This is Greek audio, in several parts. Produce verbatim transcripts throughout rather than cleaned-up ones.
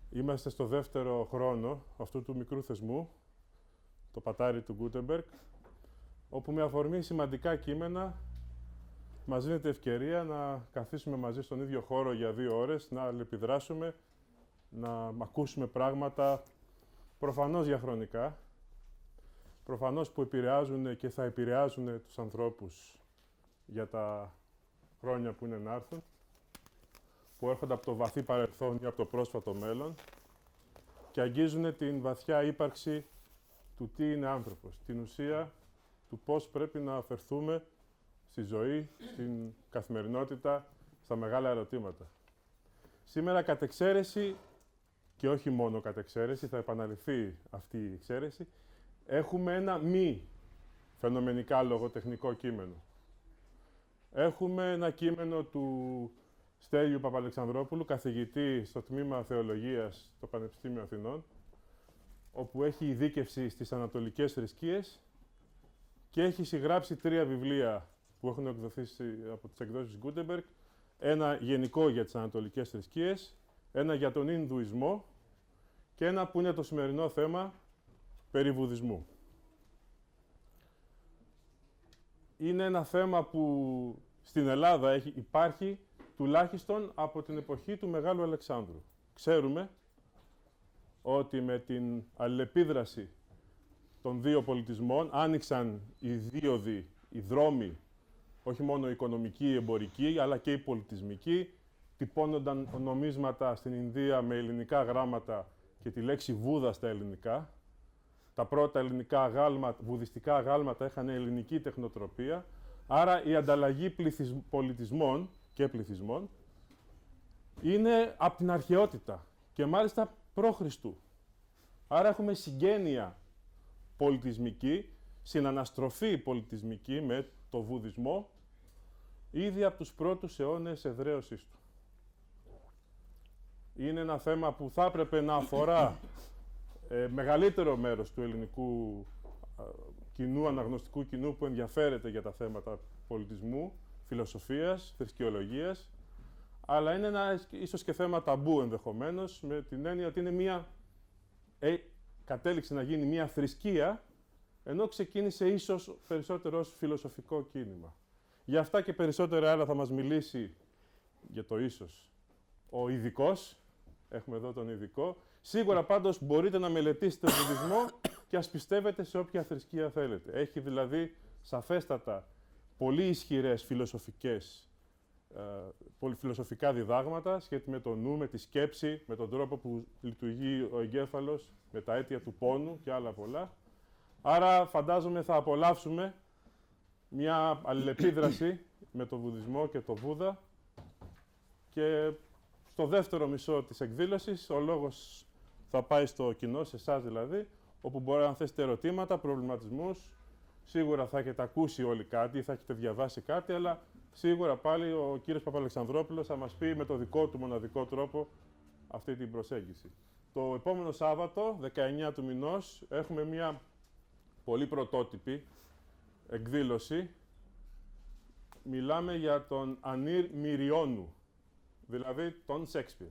Είμαστε στο δεύτερο χρόνο αυτού του μικρού θεσμού, το πατάρι του Γκούτεμπεργκ, όπου με αφορμή σημαντικά κείμενα μας δίνεται ευκαιρία να καθίσουμε μαζί στον ίδιο χώρο για δύο ώρες, να αλληλεπιδράσουμε, να ακούσουμε πράγματα προφανώς διαχρονικά, προφανώς που επηρεάζουν και θα επηρεάζουν τους ανθρώπους για τα χρόνια που είναι να έρθουν, που έρχονται από το βαθύ παρελθόν ή από το πρόσφατο μέλλον και αγγίζουν την βαθιά ύπαρξη του τι είναι άνθρωπος, την ουσία του πώς πρέπει να αφαιρθούμε στη ζωή, στην καθημερινότητα, στα μεγάλα ερωτήματα. Σήμερα, κατ' εξαίρεση, και όχι μόνο κατ' εξαίρεση, θα επαναληφθεί αυτή η εξαίρεση, έχουμε ένα μη φαινομενικά λογοτεχνικό κείμενο. Έχουμε ένα κείμενο του Στέλιου Παπαλεξανδρόπουλου, καθηγητή στο τμήμα Θεολογίας στο Πανεπιστήμιο Αθηνών, όπου έχει ειδίκευση στις ανατολικές θρησκείες και έχει συγγράψει τρία βιβλία που έχουν εκδοθεί από τις εκδόσεις Γκούτεμπεργκ. Ένα γενικό για τις ανατολικές θρησκείες, ένα για τον Ινδουισμό και ένα που είναι το σημερινό θέμα περί Βουδισμού. Είναι ένα θέμα που στην Ελλάδα έχει, υπάρχει τουλάχιστον από την εποχή του Μεγάλου Αλεξάνδρου. Ξέρουμε ότι με την αλληλεπίδραση των δύο πολιτισμών άνοιξαν οι δίωδοι, οι δρόμοι, όχι μόνο οικονομικοί, εμπορικοί, αλλά και οι πολιτισμικοί. Τυπώνονταν νομίσματα στην Ινδία με ελληνικά γράμματα και τη λέξη Βούδα στα ελληνικά. Τα πρώτα ελληνικά αγάλματα, βουδιστικά αγάλματα είχαν ελληνική τεχνοτροπία. Άρα η ανταλλαγή πολιτισμών και πληθυσμών είναι από την αρχαιότητα και μάλιστα προ-Χριστού. Άρα έχουμε συγγένεια πολιτισμική, συναναστροφή πολιτισμική με το βουδισμό ήδη από τους πρώτους αιώνες εδραίωσης του. Είναι ένα θέμα που θα έπρεπε να αφορά ε, μεγαλύτερο μέρος του ελληνικού ε, κοινού, αναγνωστικού κοινού που ενδιαφέρεται για τα θέματα πολιτισμού, φιλοσοφίας, θρησκεολογίας, αλλά είναι ένα ίσως και θέμα ταμπού ενδεχομένως, με την έννοια ότι είναι μια, ε, κατέληξε να γίνει μια θρησκεία, ενώ ξεκίνησε ίσως περισσότερο ως φιλοσοφικό κίνημα. Για αυτά και περισσότερα άλλα θα μας μιλήσει, για το ίσως, ο ειδικός. Έχουμε εδώ τον ειδικό. Σίγουρα πάντως μπορείτε να μελετήσετε τον βουδισμό και ας πιστεύετε σε όποια θρησκεία θέλετε. Έχει δηλαδή σαφέστατα πολύ ισχυρές φιλοσοφικές, ε, φιλοσοφικά διδάγματα σχετικά με το νου, με τη σκέψη, με τον τρόπο που λειτουργεί ο εγκέφαλος, με τα αίτια του πόνου και άλλα πολλά. Άρα φαντάζομαι θα απολαύσουμε μια αλληλεπίδραση με το βουδισμό και το Βούδα και στο δεύτερο μισό της εκδήλωσης ο λόγος θα πάει στο κοινό, σε εσάς δηλαδή, όπου μπορεί να θέσετε ερωτήματα, προβληματισμούς. Σίγουρα θα έχετε ακούσει όλοι κάτι, θα έχετε διαβάσει κάτι, αλλά σίγουρα πάλι ο κύριος Παπαλεξανδρόπουλος θα μας πει με το δικό του μοναδικό τρόπο αυτή την προσέγγιση. Το επόμενο Σάββατο, δεκαεννέα του μηνός, έχουμε μια πολύ πρωτότυπη εκδήλωση. Μιλάμε για τον Ανήρ Μυριώνου, δηλαδή τον Σέξπιρ.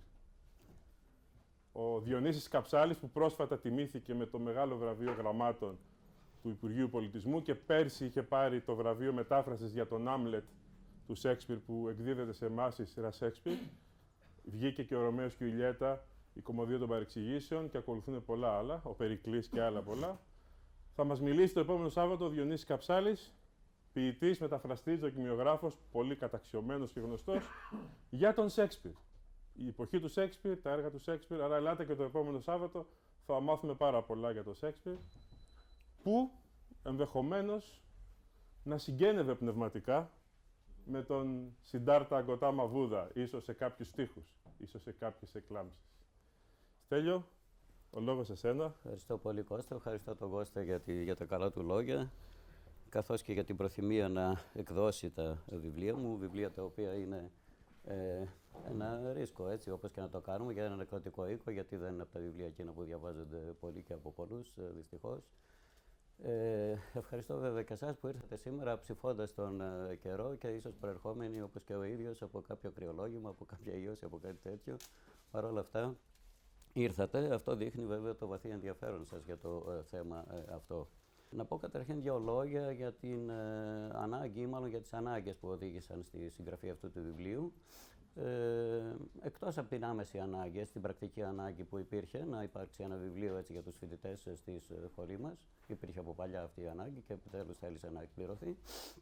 Ο Διονύσης Καψάλης, που πρόσφατα τιμήθηκε με το μεγάλο βραβείο γραμμάτων του Υπουργείου Πολιτισμού και πέρσι είχε πάρει το βραβείο μετάφρασης για τον Άμλετ του Σέξπιρ που εκδίδεται σε εμάς η σειρά Σέξπιρ. Βγήκε και ο Ρωμαίος και η Ιλιέτα, η κομμωδία των παρεξηγήσεων και ακολουθούν πολλά άλλα, ο Περικλής και άλλα πολλά. Θα μας μιλήσει το επόμενο Σάββατο ο Διονύσης Καψάλης, ποιητής, μεταφραστής, δοκιμιογράφος, πολύ καταξιωμένος και γνωστός, για τον Σέξπιρ. Η εποχή του Σέξπιρ, τα έργα του Σέξπιρ, άρα ελάτε και το επόμενο Σάββατο, θα μάθουμε πάρα πολλά για τον Σέξπιρ, που ενδεχομένως να συγγένευε πνευματικά με τον Σιντάρτα Γκοτάμα Βούδα, ίσως σε κάποιους στίχους, ίσως σε κάποιες εκλάμψεις. Στέλιο, ο λόγος σε σένα. Ευχαριστώ πολύ Κώστα, ευχαριστώ τον Κώστα για, τη, για τα καλά του λόγια, καθώς και για την προθυμία να εκδώσει τα βιβλία μου, βιβλία τα οποία είναι ε, ένα ρίσκο, έτσι, όπως και να το κάνουμε, για έναν εκδοτικό οίκο, γιατί δεν είναι από τα βιβλία εκείνα που διαβάζονται πολύ και από πολλούς, δυστυχώς. Ε, ευχαριστώ βέβαια και εσάς που ήρθατε σήμερα ψηφώντας τον ε, καιρό και ίσως προερχόμενοι όπως και ο ίδιος από κάποιο κρυολόγημα, από κάποια ίωση, από κάτι τέτοιο. Παρ' όλα αυτά, ήρθατε. Αυτό δείχνει βέβαια το βαθύ ενδιαφέρον σας για το ε, θέμα ε, αυτό. Να πω καταρχήν δύο λόγια για την ε, ανάγκη, ή μάλλον για τις ανάγκες που οδήγησαν στη συγγραφή αυτού του βιβλίου. Ε, εκτός από την άμεση ανάγκη, την πρακτική ανάγκη που υπήρχε να υπάρξει ένα βιβλίο έτσι, για τους φοιτητές στη σχολή μας, υπήρχε από παλιά αυτή η ανάγκη και επιτέλους θέλησε να εκπληρωθεί.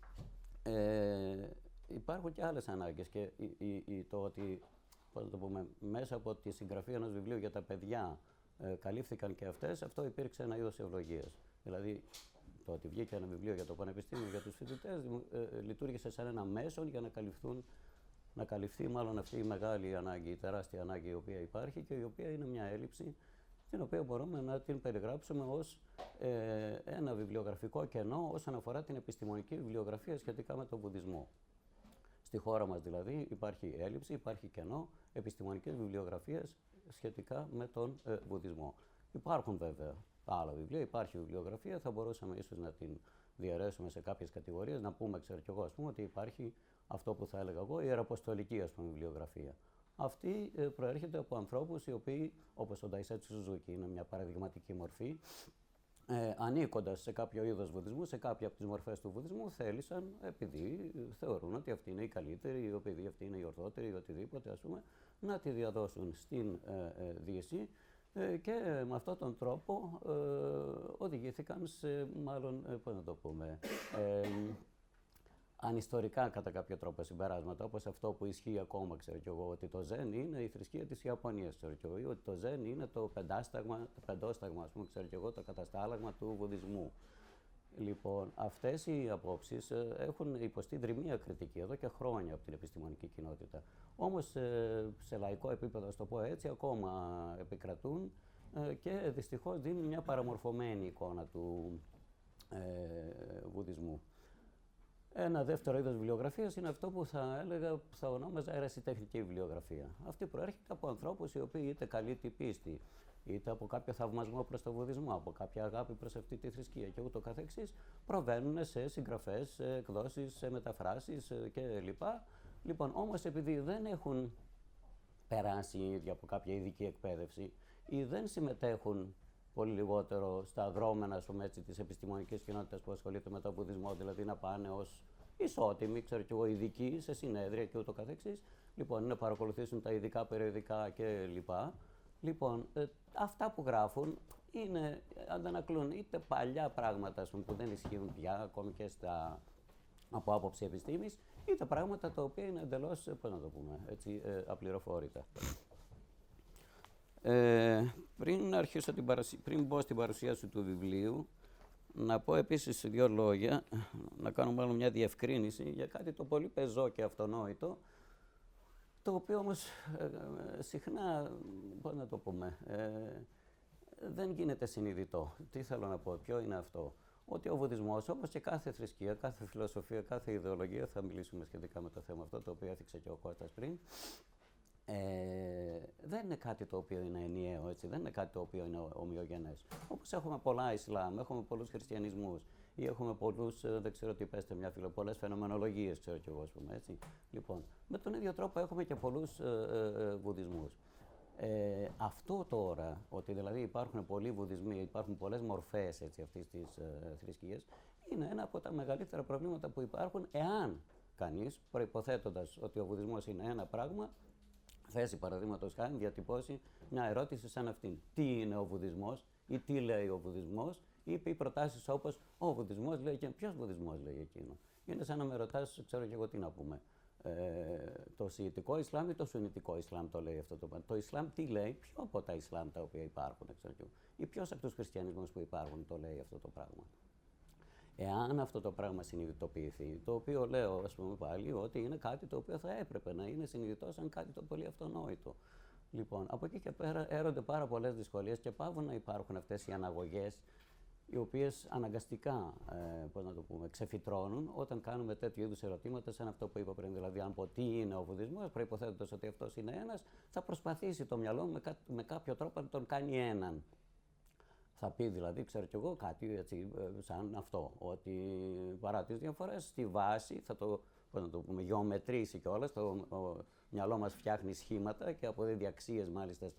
Ε, υπάρχουν και άλλες ανάγκες και η, η, η, το ότι πώς να το πούμε, μέσα από τη συγγραφή ενός βιβλίου για τα παιδιά ε, καλύφθηκαν και αυτές, αυτό υπήρξε ένα είδος ευλογίας. Δηλαδή, το ότι βγήκε ένα βιβλίο για το Πανεπιστήμιο για τους φοιτητές ε, ε, λειτουργήσε σαν ένα μέσον για να καλυφθούν, να καλυφθεί μάλλον αυτή η μεγάλη ανάγκη, η τεράστια ανάγκη η οποία υπάρχει και η οποία είναι μια έλλειψη την οποία μπορούμε να την περιγράψουμε ως ε, ένα βιβλιογραφικό κενό όσον αφορά την επιστημονική βιβλιογραφία σχετικά με τον βουδισμό. Στη χώρα μας δηλαδή υπάρχει έλλειψη, υπάρχει κενό επιστημονικής βιβλιογραφίας σχετικά με τον ε, βουδισμό. Υπάρχουν βέβαια άλλα βιβλία, υπάρχει βιβλιογραφία, θα μπορούσαμε ίσως να την διαιρέσουμε σε κάποιες κατηγορίες, να πούμε, ξέρω κι εγώ, ας πούμε, ότι υπάρχει αυτό που θα έλεγα εγώ, η ιεραποστολική, ας πούμε, βιβλιογραφία. Αυτή ε, προέρχεται από ανθρώπους οι οποίοι, όπως ο Νταϊσέτσι Σουζούκι, είναι μια παραδειγματική μορφή, ε, ανήκοντας σε κάποιο είδος βουδισμού, σε κάποια από τις μορφές του βουδισμού, θέλησαν, επειδή θεωρούν ότι αυτή είναι η καλύτερη, επειδή αυτή είναι η ορθότερη, ή οτιδήποτε, ας πούμε, να τη διαδώσουν στην ε, ε, Δύση. Ε, και με αυτόν τον τρόπο ε, οδηγήθηκαν σε, μάλλον, ε, πώς να το πούμε, ε, ανιστορικά κατά κάποιο τρόπο συμπεράσματα, όπως αυτό που ισχύει ακόμα, ξέρω κι εγώ, ότι το Ζεν είναι η θρησκεία της Ιαπωνίας, ξέρω κι εγώ, ή ότι το Ζεν είναι το πεντάσταγμα, το πεντόσταγμα, ας πούμε, ξέρω κι εγώ, το καταστάλαγμα του βουδισμού. Λοιπόν, αυτές οι απόψεις ε, έχουν υποστεί δρυμία κριτική εδώ και χρόνια από την επιστημονική κοινότητα. Όμως, ε, σε λαϊκό επίπεδο, ας το πω έτσι, ακόμα επικρατούν ε, και δυστυχώς δίνουν μια παραμορφωμένη εικόνα του ε, βουδισμού. Ένα δεύτερο είδος βιβλιογραφίας είναι αυτό που θα έλεγα, θα ονόμαζα ερασιτεχνική βιβλιογραφία. Αυτή προέρχεται από ανθρώπους οι οποίοι είτε καλή την πίστη, είτε από κάποιο θαυμασμό προς τον βουδισμό, από κάποια αγάπη προς αυτή τη θρησκεία και ούτω καθεξής, προβαίνουν σε συγγραφές, σε εκδόσεις, σε μεταφράσεις κλπ. Λοιπόν, όμως επειδή δεν έχουν περάσει οι ίδιοι από κάποια ειδική εκπαίδευση ή δεν συμμετέχουν πολύ λιγότερο στα δρόμενα, ας πούμε, έτσι, της επιστημονικής κοινότητας που ασχολείται με τον βουδισμό, δηλαδή να πάνε ως ισότιμοι, ξέρω κι εγώ, ειδικοί σε συνέδρια και ούτω καθεξής, λοιπόν, να παρακολουθήσουν τα ειδικά περιοδικά κλπ. Λοιπόν, ε, αυτά που γράφουν είναι, αντανακλούν είτε παλιά πράγματα, ας πούμε, που δεν ισχύουν πια, ακόμη και στα, από άποψη επιστήμης, είτε πράγματα τα οποία είναι εντελώς, πώς να το πούμε, έτσι, ε, απληροφόρητα. Ε, πριν, αρχίσω την παρουσία, πριν μπω στην παρουσίαση του βιβλίου, να πω επίσης δύο λόγια, να κάνω μάλλον μια διευκρίνηση για κάτι το πολύ πεζό και αυτονόητο, το οποίο όμως ε, συχνά, πώς να το πούμε, ε, δεν γίνεται συνειδητό. Τι θέλω να πω, ποιο είναι αυτό? Ότι ο βουδισμός, όπως και κάθε θρησκεία, κάθε φιλοσοφία, κάθε ιδεολογία, θα μιλήσουμε σχετικά με το θέμα αυτό, το οποίο έθιξε και ο Κώστας πριν, ε, δεν είναι κάτι το οποίο είναι ενιαίο, έτσι, δεν είναι κάτι το οποίο είναι ομοιογενές. Όπως έχουμε πολλά Ισλάμ, έχουμε πολλούς χριστιανισμούς, ή έχουμε πολλούς, δεν ξέρω τι πέστε, μια φίλο, πολλές φαινομενολογίες, ξέρω κι εγώ, ας πούμε, έτσι. Λοιπόν, με τον ίδιο τρόπο έχουμε και πολλούς ε, ε, βουδισμούς. Ε, αυτό τώρα, ότι δηλαδή υπάρχουν πολλοί βουδισμοί, υπάρχουν πολλές μορφές, έτσι, αυτής της ε, θρησκείας, είναι ένα από τα μεγαλύτερα προβλήματα που υπάρχουν, εάν κανείς, προϋποθέτοντας ότι ο βουδισμός είναι ένα πράγμα, θέσει παραδείγματος χάρη, διατυπώσει μια ερώτηση σαν αυτήν. Τι είναι ο βουδισμός ή τι λέει ο βουδισμός, ή πει προτάσεις όπως ο βουδισμός λέει και ποιος βουδισμός λέει εκείνο. Είναι σαν να με ρωτάς, ξέρω και εγώ τι να πούμε. Ε, το σιητικό Ισλάμ ή το σουνιτικό Ισλάμ το λέει αυτό το πράγμα. Το Ισλάμ τι λέει, ποιο από τα Ισλάμ τα οποία υπάρχουν, ξέρω και εγώ. Ή ποιος από τους χριστιανισμούς που υπάρχουν το λέει αυτό το πράγμα. Εάν αυτό το πράγμα συνειδητοποιηθεί, το οποίο λέω, ας πούμε πάλι, ότι είναι κάτι το οποίο θα έπρεπε να είναι συνειδητό σαν κάτι το πολύ αυτονόητο. Λοιπόν, από εκεί και πέρα έρονται πάρα πολλές δυσκολίες και πάβουν να υπάρχουν αυτές οι αναγωγές, οι οποίες αναγκαστικά, ε, πώς να το πούμε, ξεφυτρώνουν όταν κάνουμε τέτοιου είδους ερωτήματα, σαν αυτό που είπα πριν. Δηλαδή, αν πω τι είναι ο βουδισμός, προϋποθέτοντας ότι αυτός είναι ένας, θα προσπαθήσει το μυαλό μου με, κά, με κάποιο τρόπο να τον κάνει έναν. Θα πει δηλαδή, ξέρω κι εγώ, κάτι έτσι, σαν αυτό, ότι παρά τις διαφορές, στη βάση θα το, πώς να το πούμε, γεωμετρήσει κιόλας, το ο, μυαλό μας φτιάχνει σχήματα και αποδίδει αξίες μάλιστα στα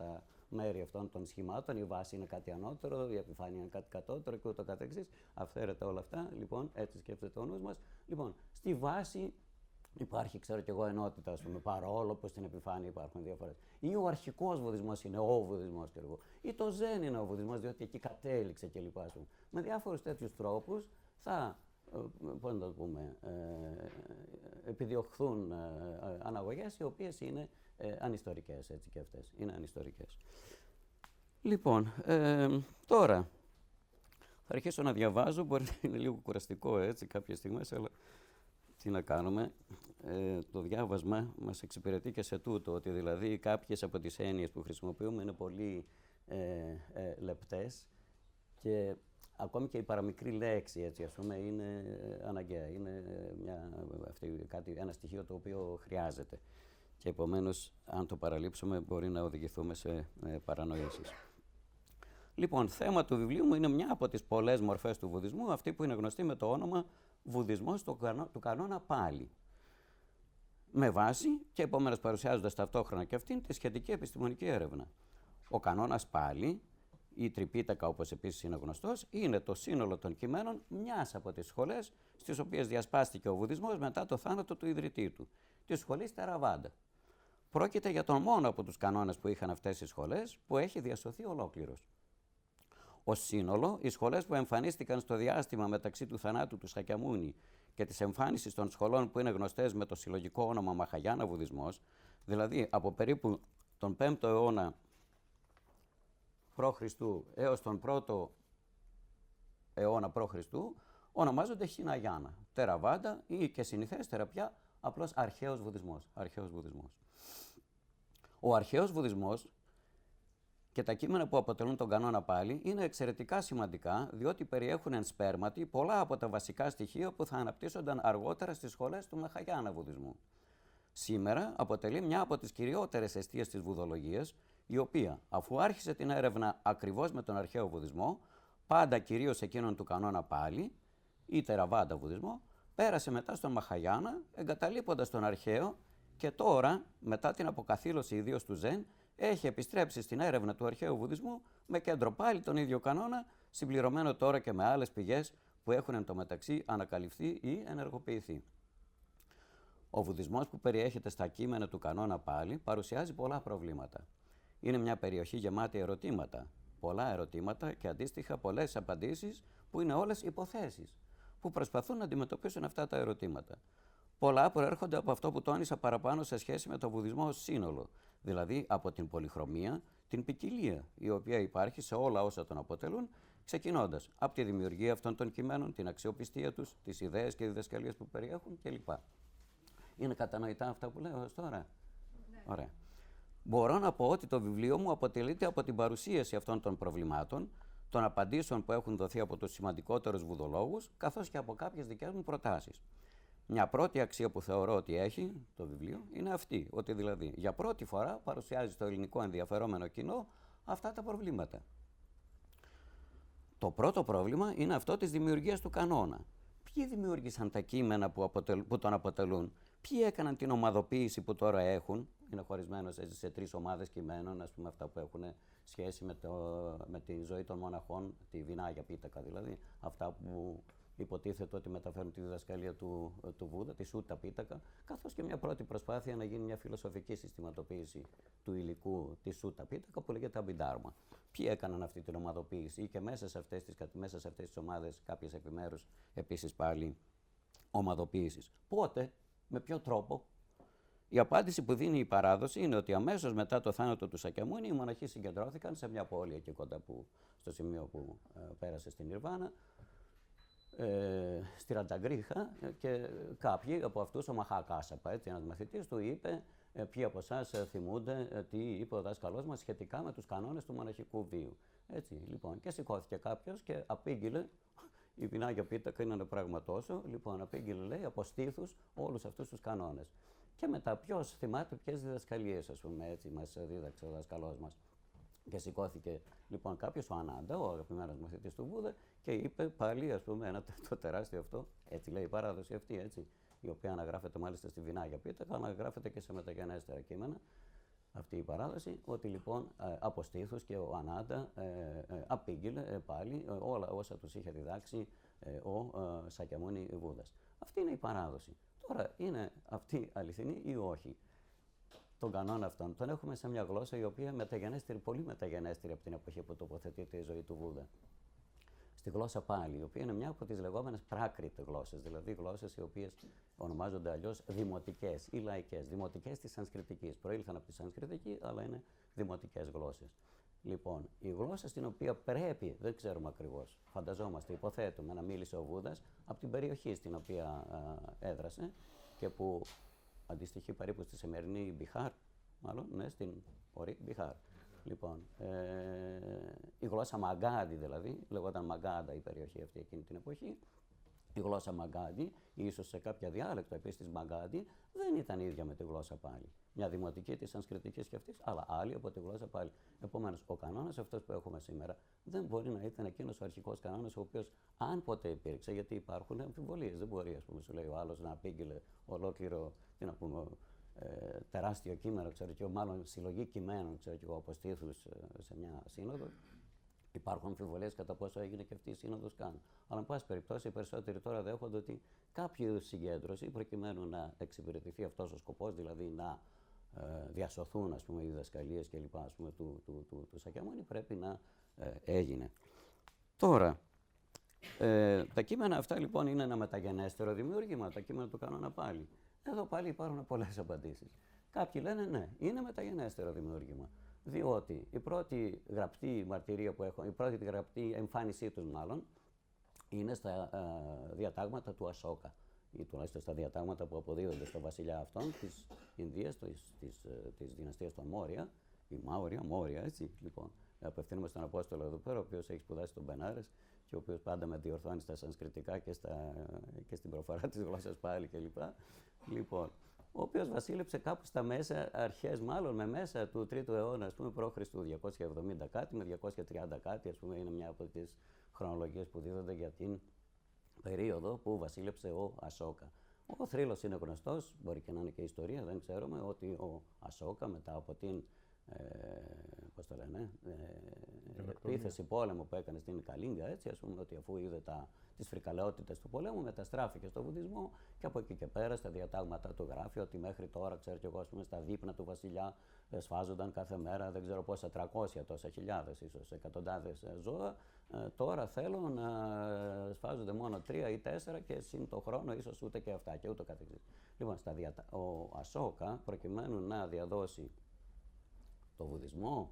μέρη αυτών των σχημάτων. Η βάση είναι κάτι ανώτερο, η επιφάνεια είναι κάτι κατώτερο και ούτω καθεξής. Αυθαίρετα όλα αυτά. Λοιπόν, έτσι σκέφτεται ο νους μας. Λοιπόν, στη βάση υπάρχει, ξέρω κι εγώ, ενότητα, ας πούμε, παρόλο που στην επιφάνεια υπάρχουν διαφορές. Ή ο αρχικός βουδισμός είναι ο βουδισμός, και εγώ. Ή το ζεν είναι ο βουδισμός, διότι εκεί κατέληξε κλπ. Με διάφορους τέτοιους τρόπους θα, πώς να το πούμε, ε, επιδιωχθούν ε, αναγωγές οι οποίες είναι ε, ανιστορικές, έτσι και αυτές. Είναι ανιστορικές. Λοιπόν, ε, τώρα θα αρχίσω να διαβάζω, μπορεί να είναι λίγο κουραστικό έτσι κάποιες στιγμές, αλλά τι να κάνουμε. Ε, το διάβασμα μας εξυπηρετεί και σε τούτο, ότι δηλαδή κάποιες από τις έννοιες που χρησιμοποιούμε είναι πολύ ε, ε, λεπτές και ακόμη και η παραμικρή λέξη, έτσι, ας πούμε, είναι αναγκαία. Είναι μια, αυτή, κάτι, ένα στοιχείο το οποίο χρειάζεται. Και επομένως, αν το παραλείψουμε, μπορεί να οδηγηθούμε σε ε, παρανοήσεις. Λοιπόν, θέμα του βιβλίου μου είναι μια από τις πολλές μορφές του βουδισμού, αυτή που είναι γνωστή με το όνομα βουδισμός του, κανό, του κανόνα Πάλι. Με βάση και επομένως παρουσιάζοντας ταυτόχρονα και αυτήν τη σχετική επιστημονική έρευνα. Ο κανόνας Πάλι, η Τριπίτακα όπως επίσης είναι γνωστός, είναι το σύνολο των κειμένων μιας από τις σχολές στις οποίες διασπάστηκε ο βουδισμός μετά το θάνατο του ιδρυτή του, της σχολής Τεραβάντα. Πρόκειται για τον μόνο από τους κανόνες που είχαν αυτές οι σχολές που έχει διασωθεί ολόκληρος. Ως σύνολο, οι σχολές που εμφανίστηκαν στο διάστημα μεταξύ του θανάτου του Σακιαμούνι και της εμφάνισης των σχολών που είναι γνωστές με το συλλογικό όνομα Μαχαγιάνα Βουδισμός, δηλαδή από περίπου τον πέμπτο αιώνα π.Χ. έως τον πρώτο αιώνα π.Χ., ονομάζονται Χιναγιάνα, Τεραβάντα ή και συνηθέστερα πια απλώς αρχαίος βουδισμός. Αρχαίος βουδισμός. Ο αρχαίος βουδισμός και τα κείμενα που αποτελούν τον κανόνα Πάλι είναι εξαιρετικά σημαντικά, διότι περιέχουν εν σπέρματι πολλά από τα βασικά στοιχεία που θα αναπτύσσονταν αργότερα στις σχολές του Μαχαγιάνα βουδισμού. Σήμερα αποτελεί μια από τις κυριότερες εστίες της βουδολογίας, η οποία, αφού άρχισε την έρευνα ακριβώς με τον αρχαίο βουδισμό, πάντα κυρίως εκείνον του κανόνα Πάλι ή Τεραβάντα βουδισμό, πέρασε μετά στον Μαχαγιάνα, εγκαταλείποντας τον αρχαίο και τώρα, μετά την αποκαθήλωση ιδίως του Ζεν, έχει επιστρέψει στην έρευνα του αρχαίου βουδισμού με κέντρο πάλι τον ίδιο κανόνα, συμπληρωμένο τώρα και με άλλες πηγές που έχουν εν τω μεταξύ ανακαλυφθεί ή ενεργοποιηθεί. Ο βουδισμός που περιέχεται στα κείμενα του κανόνα Πάλι παρουσιάζει πολλά προβλήματα. Είναι μια περιοχή γεμάτη ερωτήματα, πολλά ερωτήματα και αντίστοιχα πολλές απαντήσεις που είναι όλες υποθέσεις, που προσπαθούν να αντιμετωπίσουν αυτά τα ερωτήματα. Πολλά προέρχονται από αυτό που τόνισα παραπάνω σε σχέση με το βουδισμό ως σύνολο, δηλαδή από την πολυχρωμία, την ποικιλία, η οποία υπάρχει σε όλα όσα τον αποτελούν, ξεκινώντας από τη δημιουργία αυτών των κειμένων, την αξιοπιστία τους, τις ιδέες και διδασκαλίες που περιέχουν κλπ. Είναι κατανοητά αυτά που λέω ως τώρα? Ναι. Ωραία. Μπορώ να πω ότι το βιβλίο μου αποτελείται από την παρουσίαση αυτών των προβλημάτων, των απαντήσεων που έχουν δοθεί από τους σημαντικότερους βουδολόγους, καθώς και από κάποιες δικές μου προτάσεις. Μια πρώτη αξία που θεωρώ ότι έχει το βιβλίο είναι αυτή, ότι δηλαδή για πρώτη φορά παρουσιάζει στο ελληνικό ενδιαφερόμενο κοινό αυτά τα προβλήματα. Το πρώτο πρόβλημα είναι αυτό της δημιουργίας του κανόνα. Ποιοι δημιούργησαν τα κείμενα που, αποτελ, που τον αποτελούν, ποιοι έκαναν την ομαδοποίηση που τώρα έχουν, είναι χωρισμένος έτσι σε τρεις ομάδες κειμένων, ας πούμε αυτά που έχουν σχέση με, το, με τη ζωή των μοναχών, τη Βινάγια Πίτακα δηλαδή, αυτά που υποτίθεται ότι μεταφέρουν τη διδασκαλία του, του Βούδα, τη Σούτα Πίτακα, καθώς και μια πρώτη προσπάθεια να γίνει μια φιλοσοφική συστηματοποίηση του υλικού της Σούτα Πίτακα που λέγεται Αμπιντάρμα. Ποιοι έκαναν αυτή την ομαδοποίηση ή και μέσα σε αυτές τις, μέσα σε αυτές τις ομάδες κάποιες επιμέρους επίσης πάλι ομαδοποίησεις. Πότε, με ποιο τρόπο? Η απάντηση που δίνει η παράδοση είναι ότι αμέσως μετά το θάνατο του Σακιαμούνι οι μοναχοί συγκεντρώθηκαν σε μια πόλη εκεί κοντά που, στο σημείο που ε, πέρασε στην Ιρβάνα, Ε, στη Ρανταγκρίχα, και κάποιοι από αυτούς, ο Μαχακάσαπα, έτσι, ένας μαθητής, του είπε ε, ποιοι από εσάς ε, θυμούνται ε, τι είπε ο δάσκαλός μας σχετικά με τους κανόνες του μοναχικού βίου. Έτσι, λοιπόν, και σηκώθηκε κάποιος και απήγγειλε, η Βινάγια Πίτακα είναι ένα πράγμα τόσο, λοιπόν, απήγγειλε, λέει, από στήθους όλους αυτούς τους κανόνες. Και μετά ποιος θυμάται ποιες διδασκαλίες, ας πούμε, έτσι, μας δίδαξε ο δάσκαλός μας. Και σηκώθηκε λοιπόν κάποιος, ο Ανάντα, ο αγαπημένος μαθητής του Βούδα, και είπε πάλι, ας πούμε, ένα το τεράστιο αυτό, έτσι λέει η παράδοση αυτή, έτσι, η οποία αναγράφεται μάλιστα στη Βινάγια Πίτακα, αναγράφεται και σε μεταγενέστερα κείμενα. αυτή η παράδοση, ότι λοιπόν ε, από στήθους και ο Ανάντα ε, ε, απήγγειλε ε, πάλι ε, όλα όσα τους είχε διδάξει ε, ο ε, Σακιαμούνι Βούδας. Αυτή είναι η παράδοση. Τώρα, είναι αυτή αληθινή ή όχι? Τον κανόνα αυτόν τον έχουμε σε μια γλώσσα η οποία μεταγενέστερη, πολύ μεταγενέστερη από την εποχή που τοποθετείται η ζωή του Βούδα. Στη γλώσσα πάλι, η οποία είναι μια από τις λεγόμενες πράκριτε γλώσσες, δηλαδή γλώσσες οι οποίες ονομάζονται αλλιώς δημοτικές ή λαϊκές. Δημοτικές της Σανσκριτικής. Προήλθαν από τη Σανσκριτική, αλλά είναι δημοτικές γλώσσες. Λοιπόν, η γλώσσα στην οποία πρέπει, δεν ξέρουμε ακριβώς, φανταζόμαστε, υποθέτουμε να μίλησε ο Βούδας από την περιοχή στην οποία α, έδρασε και που αντιστοιχεί περίπου στη σημερινή Μπιχάρ, μάλλον, ναι, στην ορή Μπιχάρ. Λοιπόν, ε, η γλώσσα Μαγκάντι δηλαδή, λεγόταν Μαγκάντα η περιοχή αυτή εκείνη την εποχή, η γλώσσα Μαγκάντι, ίσως σε κάποια διάλεκτο επίσης της Μαγκάντι, δεν ήταν ίδια με τη γλώσσα πάλι. Μια δημοτική της Σανσκριτικής και αυτής, αλλά άλλη από τη γλώσσα πάλι. Επομένως, ο κανόνας αυτός που έχουμε σήμερα δεν μπορεί να ήταν εκείνος ο αρχικός κανόνας, ο οποίος αν ποτέ υπήρξε, γιατί υπάρχουν αμφιβολίες. Δεν μπορεί, ας πούμε, σου λέει ο άλλος να απήγγειλε ολόκληρο, τι να πούμε, ε, τεράστιο κείμενο, ξέρω και μάλλον συλλογή κειμένων, ξέρω και εγώ, από στήθους ε, σε μια σύνοδο. Υπάρχουν αμφιβολίες κατά πόσο έγινε και αυτή η σύνοδος καν. Αλλά, εν πάση περιπτώσει, οι περισσότεροι τώρα δέχονται ότι κάποιο είδους συγκέντρωση, προκειμένου να εξυπηρετηθεί αυτός ο σκοπός, δηλαδή να ε, διασωθούν, ας πούμε, οι διδασκαλίες κλπ. Του, του, του, του, του Σακιαμούνι, πρέπει να ε, έγινε. Τώρα, ε, τα κείμενα αυτά λοιπόν είναι ένα μεταγενέστερο δημιούργημα, τα κείμενα του κανόνα πάλι. Εδώ πάλι υπάρχουν πολλές απαντήσεις. Κάποιοι λένε ναι, είναι μεταγενέστερο δημιούργημα. Διότι η πρώτη γραπτή μαρτυρία που έχω, η πρώτη γραπτή εμφάνισή τους μάλλον, είναι στα ε, διατάγματα του Ασόκα, ή τουλάχιστον στα διατάγματα που αποδίδονται στο βασιλιά αυτών της Ινδίας, της, της, της δυναστείας των Μόρια, η Μάουρια, Μόρια, έτσι. Λοιπόν, απευθύνουμε στον Απόστολο εδώ πέρα, ο οποίος έχει σπουδάσει τον Μπενάρες και ο οποίος πάντα με διορθώνει στα σανσκριτικά και, στα, και στην προφορά της γλώσσας πάλι κλπ. Λοιπόν, ο οποίος βασίλεψε κάπου στα μέσα, αρχές μάλλον με μέσα του τρίτου αιώνα, ας πούμε, π.Χ. διακόσια εβδομήντα κάτι με διακόσια τριάντα κάτι, ας πούμε, είναι μια από τις χρονολογίες που δίδονται για την περίοδο που βασίλεψε ο Ασόκα. Ο θρύλος είναι γνωστός, μπορεί και να είναι και ιστορία, δεν ξέρουμε, ότι ο Ασόκα μετά από την ε, πώς το λένε, ε, επίθεση πόλεμο που έκανε στην Καλίγκα, έτσι, ας πούμε, ότι αφού είδε τα, τις φρικαλαιότητες του πολέμου, μεταστράφηκε στο βουδισμό και από εκεί και πέρα στα διατάγματα του γράφει ότι μέχρι τώρα, ξέρω και εγώ, ας πούμε, στα δείπνα του βασιλιά σφάζονταν κάθε μέρα, δεν ξέρω πόσα, τριακόσια τόσα χιλιάδες, ίσως εκατοντάδες ζώα. Ε, τώρα θέλω να σφάζονται μόνο τρία ή τέσσερα και συν το χρόνο ίσως ούτε και αυτά και ούτω καθεξής. Λοιπόν, στα διατα... ο Ασόκα, προκειμένου να διαδώσει το βουδισμό,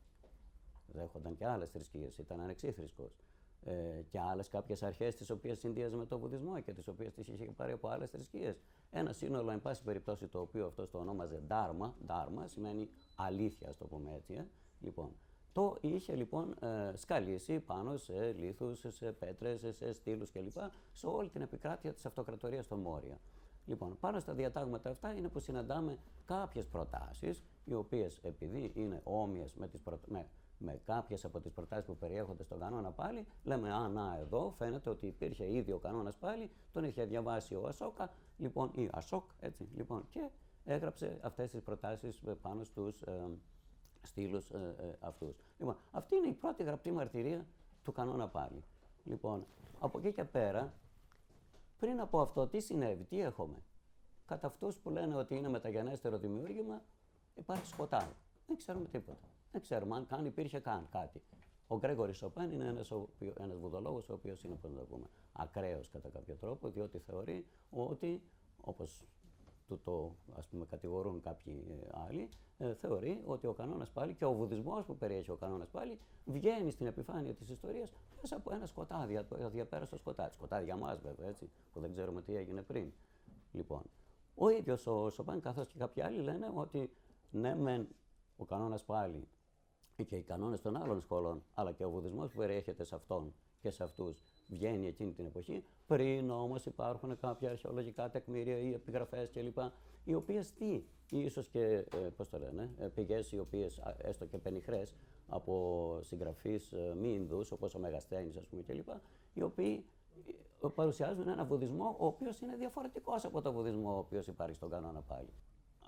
δέχονταν και άλλες θρησκείες, ήταν ανεξίθρησκος. Ε, και άλλες κάποιες αρχές τις οποίες συνδύαζε με το βουδισμό και τις οποίες τις είχε πάρει από άλλες θρησκείες. Ένα σύνολο, εν πάση περιπτώσει, το οποίο αυτό το ονόμαζε Dharma, Dharma σημαίνει αλήθεια, ας το πούμε έτσι. Ε. Λοιπόν, το είχε λοιπόν ε, σκαλίσει πάνω σε λίθους, σε πέτρες, σε στήλους κλπ. Σε όλη την επικράτεια της αυτοκρατορίας των Μόρια. Λοιπόν, πάνω στα διατάγματα αυτά είναι που συναντάμε κάποιες προτάσεις, οι οποίες επειδή είναι όμοιες με, τις προ... με, με κάποιες από τις προτάσεις που περιέχονται στον κανόνα πάλι, λέμε «Α, να, εδώ φαίνεται ότι υπήρχε ήδη ο κανόνας πάλι, τον είχε διαβάσει ο Ασόκα, λοιπόν, ή Ασόκ, έτσι, λοιπόν, και έγραψε αυτές τις προτάσεις πάνω στους ε, στήλους ε, ε, αυτούς». Λοιπόν, αυτή είναι η πρώτη γραπτή μαρτυρία του κανόνα πάλι. Λοιπόν, από εκεί και πέρα, πριν από αυτό, τι συνέβη, τι έχουμε. Κατά αυτούς που λένε ότι είναι μεταγενέστερο δημιούργημα, υπάρχει σκοτάδι. Δεν ξέρουμε τίποτα. Δεν ξέρουμε αν καν υπήρχε καν κάτι. Ο Γκρέγορης Σοπέν είναι ένας, ένας βουδολόγος, ο οποίος είναι, πώς να το πούμε, ακραίος κατά κάποιο τρόπο, διότι θεωρεί ότι, όπως του το ας πούμε, κατηγορούν κάποιοι άλλοι, ε, θεωρεί ότι ο κανόνας πάλι και ο βουδισμός που περιέχει ο κανόνας πάλι βγαίνει στην επιφάνεια της ιστορίας μέσα από ένα σκοτάδι, αδιαπέραστο σκοτάδι. Σκοτάδι για μας βέβαια, έτσι, που δεν ξέρουμε τι έγινε πριν. Λοιπόν, ο ίδιος ο Σοπέν καθώς και κάποιοι άλλοι λένε ότι ναι μεν ο κανόνας πάλι και οι κανόνες των άλλων σχολών, αλλά και ο βουδισμός που περιέχεται σε αυτόν και σε αυτούς βγαίνει εκείνη την εποχή, πριν όμως υπάρχουν κάποια αρχαιολογικά τεκμήρια ή επιγραφές κλπ. Οι οποίες τι, ίσως και ε, πώς το λένε, πηγές οι οποίες έστω και πενιχρές από συγγραφείς ε, μη Ινδούς, όπως ο Μεγασθένης ας πούμε κλπ. Οι οποίοι παρουσιάζουν ένα βουδισμό ο οποίος είναι διαφορετικός από το βουδισμό ο οποίος υπάρχει στον κανόνα πάλι.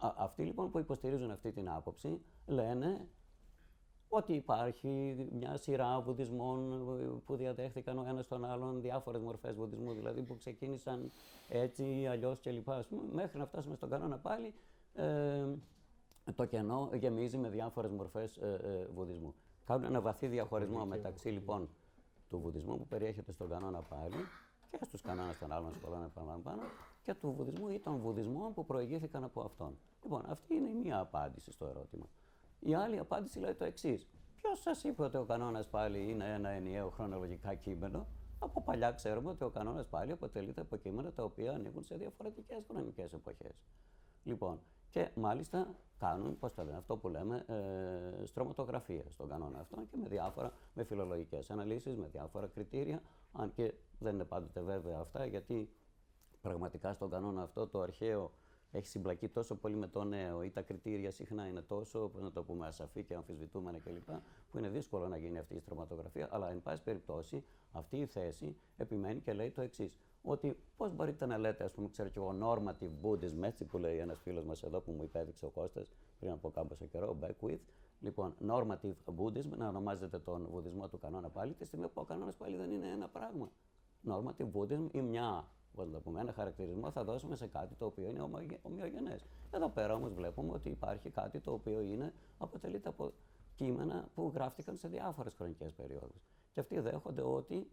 Α, αυτοί λοιπόν που υποστηρίζουν αυτή την άποψη λένε ότι υπάρχει μια σειρά βουδισμών που διαδέχθηκαν ο ένας τον άλλον, διάφορες μορφές βουδισμού δηλαδή που ξεκίνησαν έτσι, αλλιώς κλπ. Μέχρι να φτάσουμε στον κανόνα πάλι, ε, το κενό γεμίζει με διάφορες μορφές ε, ε, βουδισμού. Κάνουν ένα βαθύ διαχωρισμό μεταξύ λοιπόν του βουδισμού που περιέχεται στον κανόνα πάλι και στους κανόνες των άλλων σχολών επαναλαμβάνω και του βουδισμού ή των βουδισμών που προηγήθηκαν από αυτόν. Λοιπόν, αυτή είναι η μία απάντηση στο ερώτημα. Η άλλη απάντηση λέει το εξής. Ποιος σας είπε ότι ο κανόνας πάλι είναι ένα ενιαίο χρονολογικά κείμενο? Από παλιά ξέρουμε ότι ο κανόνας πάλι αποτελείται από κείμενα τα οποία ανήκουν σε διαφορετικές χρονικές εποχές. Λοιπόν, και μάλιστα κάνουν, πώς το λένε, αυτό που λέμε, ε, στρωματογραφία στον κανόνα αυτό και με διάφορα, με φιλολογικές αναλύσεις, με διάφορα κριτήρια, αν και δεν είναι πάντοτε βέβαια αυτά, γιατί πραγματικά στον κανόνα αυτό το αρχαίο έχει συμπλακεί τόσο πολύ με το νέο ή τα κριτήρια συχνά είναι τόσο, πώς να το πούμε, ασαφή και αμφισβητούμενα κλπ. Που είναι δύσκολο να γίνει αυτή η στρωματογραφία. Αλλά, εν πάση περιπτώσει, αυτή η θέση επιμένει και λέει το εξής. Ότι πώς μπορείτε να λέτε, ας πούμε, ξέρω κι εγώ, normative Buddhism, έτσι που λέει ένας φίλος μας εδώ που μου υπέδειξε ο Κώστας πριν από κάμποσο καιρό, Beckwith. Λοιπόν, normative Buddhism, να ονομάζεται τον βουδισμό του κανόνα πάλι, τη στιγμή που ο κανόνας πάλι δεν είναι ένα πράγμα. Normative Buddhism ή μια. Πώς να το πούμε, ένα χαρακτηρισμό θα δώσουμε σε κάτι το οποίο είναι ομοιογενές. Εδώ πέρα όμως βλέπουμε ότι υπάρχει κάτι το οποίο είναι, αποτελείται από κείμενα που γράφτηκαν σε διάφορες χρονικές περιόδους. Και αυτοί δέχονται ότι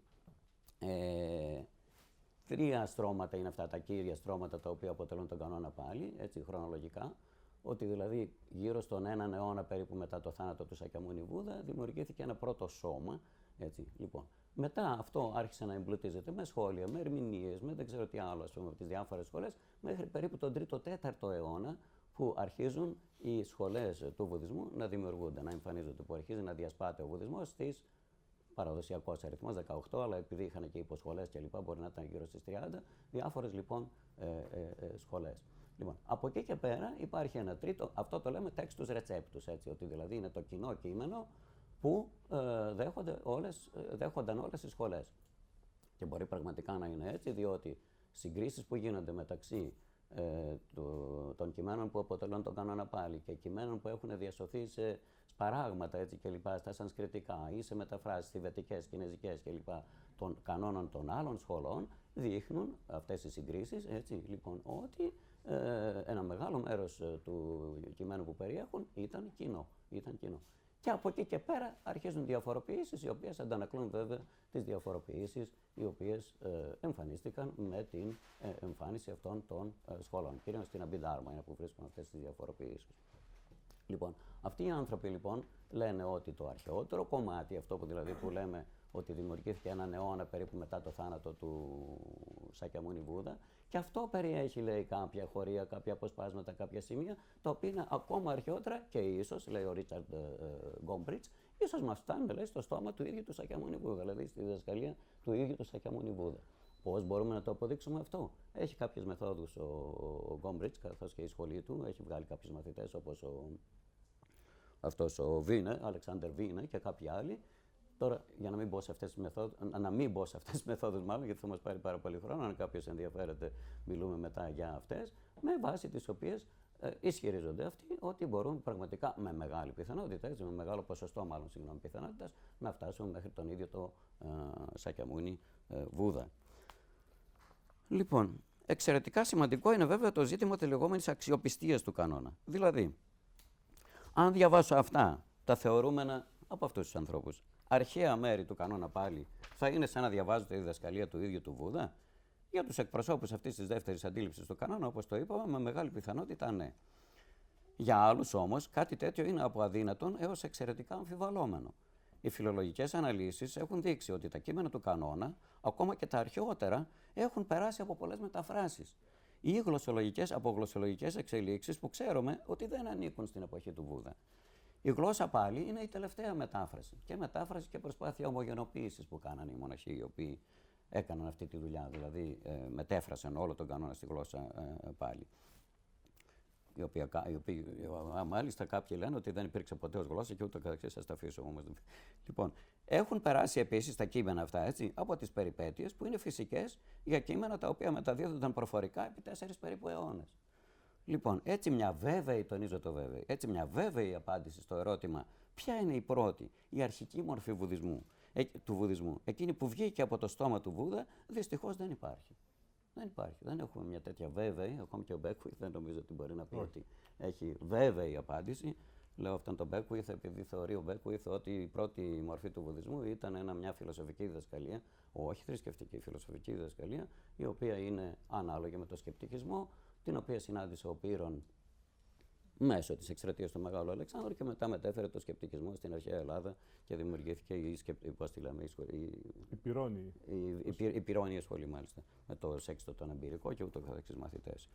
ε, τρία στρώματα είναι αυτά τα κύρια στρώματα τα οποία αποτελούν τον κανόνα πάλι, έτσι χρονολογικά. Ότι δηλαδή γύρω στον έναν αιώνα περίπου μετά το θάνατο του Σακιαμούνι Βούδα δημιουργήθηκε ένα πρώτο σώμα. Έτσι, λοιπόν. Μετά αυτό άρχισε να εμπλουτίζεται με σχόλια, με ερμηνείες, με δεν ξέρω τι άλλο, ας πούμε, από τις διάφορες σχολές, μέχρι περίπου τον τρίτο τέταρτο αιώνα που αρχίζουν οι σχολές του βουδισμού να δημιουργούνται, να εμφανίζονται, που αρχίζει να διασπάται ο βουδισμός στις παραδοσιακός αριθμός δεκαοκτώ, αλλά επειδή είχαν και υποσχολές και λοιπά, μπορεί να ήταν γύρω στις τριάντα, διάφορες λοιπόν ε, ε, ε, σχολές. Λοιπόν, από εκεί και πέρα υπάρχει ένα τρίτο, αυτό το λέμε textus receptus, έτσι, ότι δηλαδή είναι το κοινό κείμενο που ε, δέχονται όλες, δέχονταν όλες οι σχολές. Και μπορεί πραγματικά να είναι έτσι, διότι συγκρίσεις που γίνονται μεταξύ ε, του, των κειμένων που αποτελούν τον κανόνα πάλι και κειμένων που έχουν διασωθεί σε σπαράγματα έτσι, και λοιπά, στα σανσκριτικά ή σε μεταφράσεις θηβετικές, κινεζικές κλπ. Των κανόνων των άλλων σχολών, δείχνουν αυτές οι συγκρίσεις, έτσι, λοιπόν, ότι ε, ένα μεγάλο μέρος του κειμένου που περιέχουν ήταν κοινό. Ήταν κοινό. Και από εκεί και πέρα αρχίζουν διαφοροποιήσεις, οι οποίες αντανακλούν βέβαια τις διαφοροποιήσεις οι οποίες ε, εμφανίστηκαν με την ε, εμφάνιση αυτών των ε, σχολών. Κυρίως στην Αμπιντάρμα είναι που βρίσκουν αυτές τις διαφοροποιήσεις. Λοιπόν, αυτοί οι άνθρωποι λοιπόν λένε ότι το αρχαιότερο κομμάτι, αυτό που δηλαδή που λέμε ότι δημιουργήθηκε έναν αιώνα περίπου μετά το θάνατο του Σακιαμούνι Βούδα, και αυτό περιέχει, λέει, κάποια χωρία, κάποια αποσπάσματα, κάποια σημεία, τα οποία είναι ακόμα αρχαιότερα και ίσως, λέει ο Ρίτσαρντ Γκόμπριτς, ίσως μας φτάνουν, λέει, στο στόμα του ίδιου του Σακιαμούνι Βούδα, δηλαδή στη διδασκαλία του ίδιου του Σακιαμούνι Βούδα. Πώς μπορούμε να το αποδείξουμε αυτό? Έχει κάποιες μεθόδους ο, ο Γκόμπριτς, καθώς και η σχολή του, έχει βγάλει κάποιους μαθητές όπως ο, αυτός ο Βίνε, Αλεξάνδερ Βίνε και κάποιοι άλλοι. Τώρα, για να μην μπω σε αυτές τις μεθόδους, να μην μπω σε αυτές τις μεθόδους μάλλον, γιατί θα μας πάρει πάρα πολύ χρόνο, αν κάποιος ενδιαφέρεται, μιλούμε μετά για αυτές, με βάση τις οποίες ε, ισχυρίζονται αυτοί ότι μπορούν πραγματικά με μεγάλη πιθανότητα, έτσι, με μεγάλο ποσοστό μάλλον συγγνώμη πιθανότητας, να φτάσουν μέχρι τον ίδιο το ε, Σακιαμούνι ε, Βούδα. Λοιπόν, εξαιρετικά σημαντικό είναι βέβαια το ζήτημα της λεγόμενης αξιοπιστίας του κανόνα. Δηλαδή, αν διαβάσω αυτά, τα θεωρούμενα από αυτούς τους ανθρώπους αρχαία μέρη του κανόνα πάλι, θα είναι σαν να διαβάζω τη διδασκαλία του ίδιου του Βούδα? Για τους εκπροσώπους αυτής της δεύτερης αντίληψης του κανόνα, όπως το είπαμε, με μεγάλη πιθανότητα ναι. Για άλλους όμως, κάτι τέτοιο είναι από αδύνατον έως εξαιρετικά αμφιβαλόμενο. Οι φιλολογικές αναλύσεις έχουν δείξει ότι τα κείμενα του κανόνα, ακόμα και τα αρχαιότερα, έχουν περάσει από πολλές μεταφράσεις ή γλωσσολογικές, από γλωσσολογικές εξελίξεις που ξέρουμε ότι δεν ανήκουν στην εποχή του Βούδα. Η γλώσσα πάλι είναι η τελευταία μετάφραση. Και μετάφραση και προσπάθεια ομογενοποίησης που κάνανε οι μοναχοί, οι οποίοι έκαναν αυτή τη δουλειά. Δηλαδή, ε, μετέφρασαν όλο τον κανόνα στη γλώσσα ε, πάλι. Η οποία, η οποία, μάλιστα, κάποιοι λένε ότι δεν υπήρξε ποτέ ως γλώσσα και ούτω καθεξής. Σας τα αφήσω όμως. Λοιπόν, έχουν περάσει επίσης τα κείμενα αυτά, έτσι, από τις περιπέτειες που είναι φυσικές για κείμενα τα οποία μεταδίδονταν προφορικά επί τέσσερις περίπου αιώνες. Λοιπόν, έτσι μια βέβαιη, τονίζω το βέβαιη, έτσι μια βέβαιη απάντηση στο ερώτημα ποια είναι η πρώτη, η αρχική μορφή βουδισμού, ε, του βουδισμού, εκείνη που βγήκε από το στόμα του Βούδα, δυστυχώς δεν υπάρχει. Δεν υπάρχει. Δεν έχουμε μια τέτοια βέβαιη, ακόμη και ο Beckwith δεν νομίζω ότι μπορεί να πει ότι έχει βέβαιη απάντηση. Λέω αυτόν τον Beckwith επειδή θεωρεί ο Beckwith ότι η πρώτη μορφή του βουδισμού ήταν ένα, μια φιλοσοφική διδασκαλία, όχι θρησκευτική φιλοσοφική διδασκαλία, η οποία είναι ανάλογη με το σκεπτικισμό, την οποία συνάντησε ο Πύρον μέσω της εκστρατείας του Μεγάλου Αλεξάνδρου και μετά μετέφερε το σκεπτικισμό στην αρχαία Ελλάδα και δημιουργήθηκε η, σκεπ... πώς τη λέμε, η... η Πυρώνη. Η, η, η, η Πυρώνια σχολή, μάλιστα, με το Σέξτο τον Εμπειρικό και ούτω καθεξής μαθητές.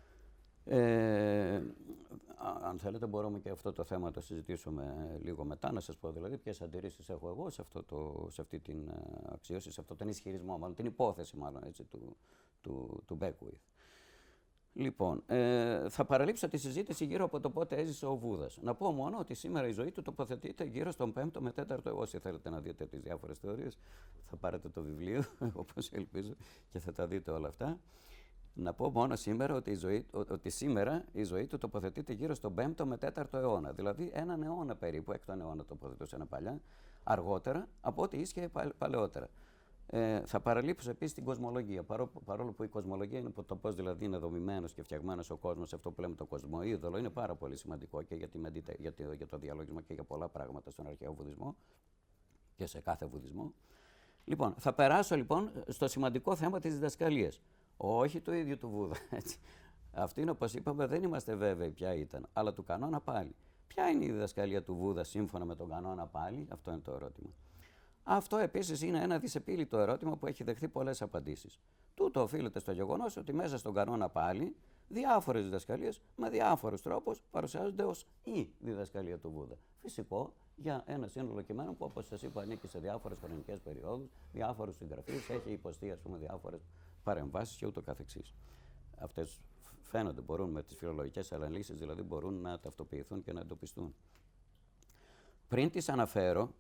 Ε, αν θέλετε μπορούμε και αυτό το θέμα να το συζητήσουμε λίγο μετά, να σας πω δηλαδή ποιες αντιρρήσεις έχω εγώ σε, αυτό το, σε αυτή την αξίωση, σε αυτόν τον ισχυρισμό, μάλλον την υπόθεση μάλλον έτσι, του, του, του Beckwith. Λοιπόν, ε, θα παραλείψω τη συζήτηση γύρω από το πότε έζησε ο Βούδας. Να πω μόνο ότι σήμερα η ζωή του τοποθετείται γύρω στον πέμπτο με τέταρτο. Όσοι θέλετε να δείτε τις διάφορες θεωρίες, θα πάρετε το βιβλίο, όπως ελπίζω, και θα τα δείτε όλα αυτά. Να πω μόνο σήμερα ότι, η ζωή, ότι σήμερα η ζωή του τοποθετείται γύρω στον πέμπτο με τέταρτο αιώνα. Δηλαδή έναν αιώνα περίπου, έκτον αιώνα τοποθετούσε ένα παλιά, αργότερα από ό,τι ίσχυε παλαιότερα. Ε, θα παραλείψω επίσης την κοσμολογία. Παρό, παρόλο που η κοσμολογία είναι το πώς δηλαδή είναι δομημένος και φτιαγμένος ο κόσμος, αυτό που λέμε το κοσμοείδωλο, είναι πάρα πολύ σημαντικό και για, τη μεντιτα, για, το, για το διαλογισμό και για πολλά πράγματα στον αρχαίο βουδισμό και σε κάθε βουδισμό. Λοιπόν, θα περάσω λοιπόν στο σημαντικό θέμα της διδασκαλίας. Όχι του ίδιου του Βούδα. Έτσι. Αυτή είναι, όπως είπαμε, δεν είμαστε βέβαιοι ποια ήταν, αλλά του κανόνα πάλι. Ποια είναι η διδασκαλία του Βούδα σύμφωνα με τον κανόνα πάλι, αυτό είναι το ερώτημα. Αυτό επίσης είναι ένα δυσεπίλητο ερώτημα που έχει δεχθεί πολλές απαντήσεις. Τούτο οφείλεται στο γεγονός ότι μέσα στον κανόνα πάλι διάφορες διδασκαλίες με διάφορους τρόπους παρουσιάζονται ως η διδασκαλία του Βούδα. Φυσικό για ένα σύνολο κειμένων που, όπως σας είπα, ανήκει σε διάφορες χρονικές περιόδους, διάφορους συγγραφείς, έχει υποστεί ας πούμε διάφορες παρεμβάσεις και ούτω καθεξής. Αυτές φαίνονται, μπορούν με τις φιλολογικές αναλύσεις, δηλαδή μπορούν να ταυτοποιηθούν και να εντοπιστούν. Πριν τις αναφέρω,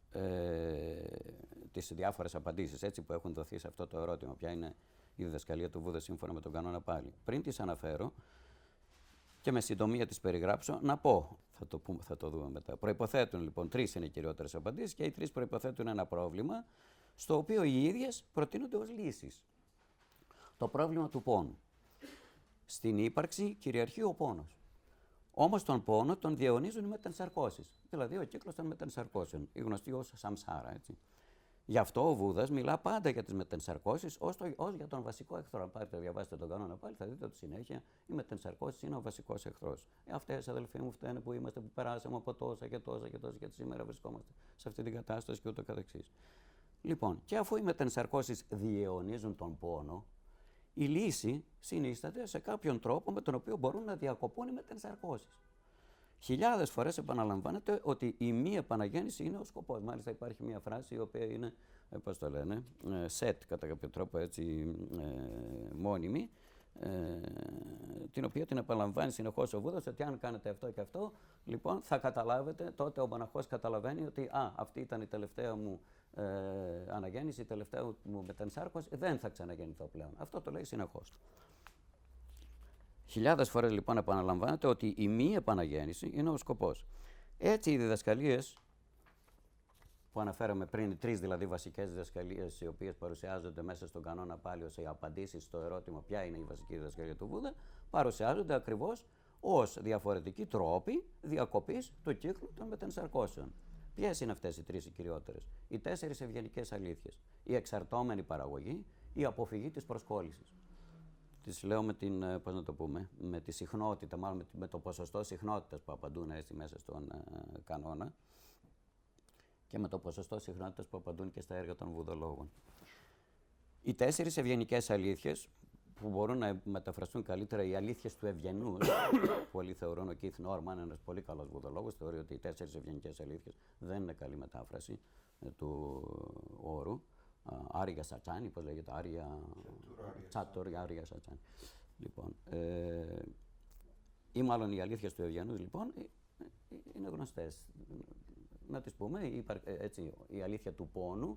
ε, τις διάφορες απαντήσεις έτσι, που έχουν δοθεί σε αυτό το ερώτημα, ποια είναι η διδασκαλία του Βούδα σύμφωνα με τον κανόνα πάλι. Πριν τις αναφέρω και με συντομία τις περιγράψω, να πω, θα το, πούμε, θα το δούμε μετά. Προϋποθέτουν λοιπόν, τρεις είναι οι κυριότερες απαντήσεις και οι τρεις προϋποθέτουν ένα πρόβλημα, στο οποίο οι ίδιες προτείνονται ως λύσεις. Το πρόβλημα του πόνου. Στην ύπαρξη κυριαρχεί ο πόνος. Όμως τον πόνο τον διαιωνίζουν οι μετενσαρκώσεις. Δηλαδή ο κύκλος των μετενσαρκώσεων, η γνωστή ως σαμσάρα. Έτσι. Γι' αυτό ο Βούδας μιλά πάντα για τις μετενσαρκώσεις ως, το, ως για τον βασικό εχθρό. Αν πάρετε, διαβάσετε τον κανόνα πάλι, θα δείτε ότι συνέχεια οι μετενσαρκώσεις είναι ο βασικός εχθρός. Ε, αυτές, αδελφοί μου, φταίνε που είμαστε, που περάσαμε από τόσα και τόσα και τόσα και σήμερα βρισκόμαστε σε αυτή την κατάσταση και ούτω καθεξής. Λοιπόν, και αφού οι μετενσαρκώσεις διαιωνίζουν τον πόνο, η λύση συνίσταται σε κάποιον τρόπο με τον οποίο μπορούν να διακοπούν οι μετενσαρκώσεις. Χιλιάδες φορές επαναλαμβάνεται ότι η μη επαναγέννηση είναι ο σκοπός. Μάλιστα υπάρχει μια φράση η οποία είναι, ε, πώς το λένε, ε, set κατά κάποιο τρόπο έτσι ε, μόνιμη, ε, την οποία την επαναλαμβάνει συνεχώς ο Βούδας, ότι αν κάνετε αυτό και αυτό, λοιπόν θα καταλάβετε, τότε ο μοναχός καταλαβαίνει ότι α, αυτή ήταν η τελευταία μου ε, αναγέννηση, η τελευταία μου μετενσάρκωση, δεν θα ξαναγεννηθώ πλέον. Αυτό το λέει συνεχώς. Χιλιάδες φορές λοιπόν επαναλαμβάνεται ότι η μη επαναγέννηση είναι ο σκοπός. Έτσι οι διδασκαλίες που αναφέραμε πριν, οι τρεις δηλαδή βασικές διδασκαλίες οι οποίες παρουσιάζονται μέσα στον κανόνα πάλι ως οι απαντήσεις στο ερώτημα ποια είναι η βασική διδασκαλία του Βούδα, παρουσιάζονται ακριβώς ως διαφορετικοί τρόποι διακοπής του κύκλου των μετενσαρκώσεων. Ποιες είναι αυτές οι τρεις οι κυριότερες? Οι τέσσερις ευγενικές αλήθειες. Η εξαρτώμενη παραγωγή, η αποφυγή της προσκόλλησης. Τις λέω με την, πώς να το πούμε, με τη συχνότητα, μάλλον με, με το ποσοστό συχνότητας που απαντούν έτσι μέσα στον ε, κανόνα και με το ποσοστό συχνότητας που απαντούν και στα έργα των βουδολόγων. Οι τέσσερις ευγενικές αλήθειες που μπορούν να μεταφραστούν καλύτερα, οι αλήθειες του ευγενούς, πολλοί θεωρούν, ο Κίθ Νόρμαν, ένας πολύ καλός βουδολόγος, θεωρεί ότι οι τέσσερις ευγενικές αλήθειες δεν είναι καλή μετάφραση ε, του όρου. Άρια Σατσάνι, πώς λέγεται, Άρια Τσάτορ, Άρια Σατσάνι. Λοιπόν, ε, ή μάλλον οι αλήθειες του ευγενούς, λοιπόν, είναι γνωστές. Να τις πούμε, η, έτσι, η αλήθεια του πόνου,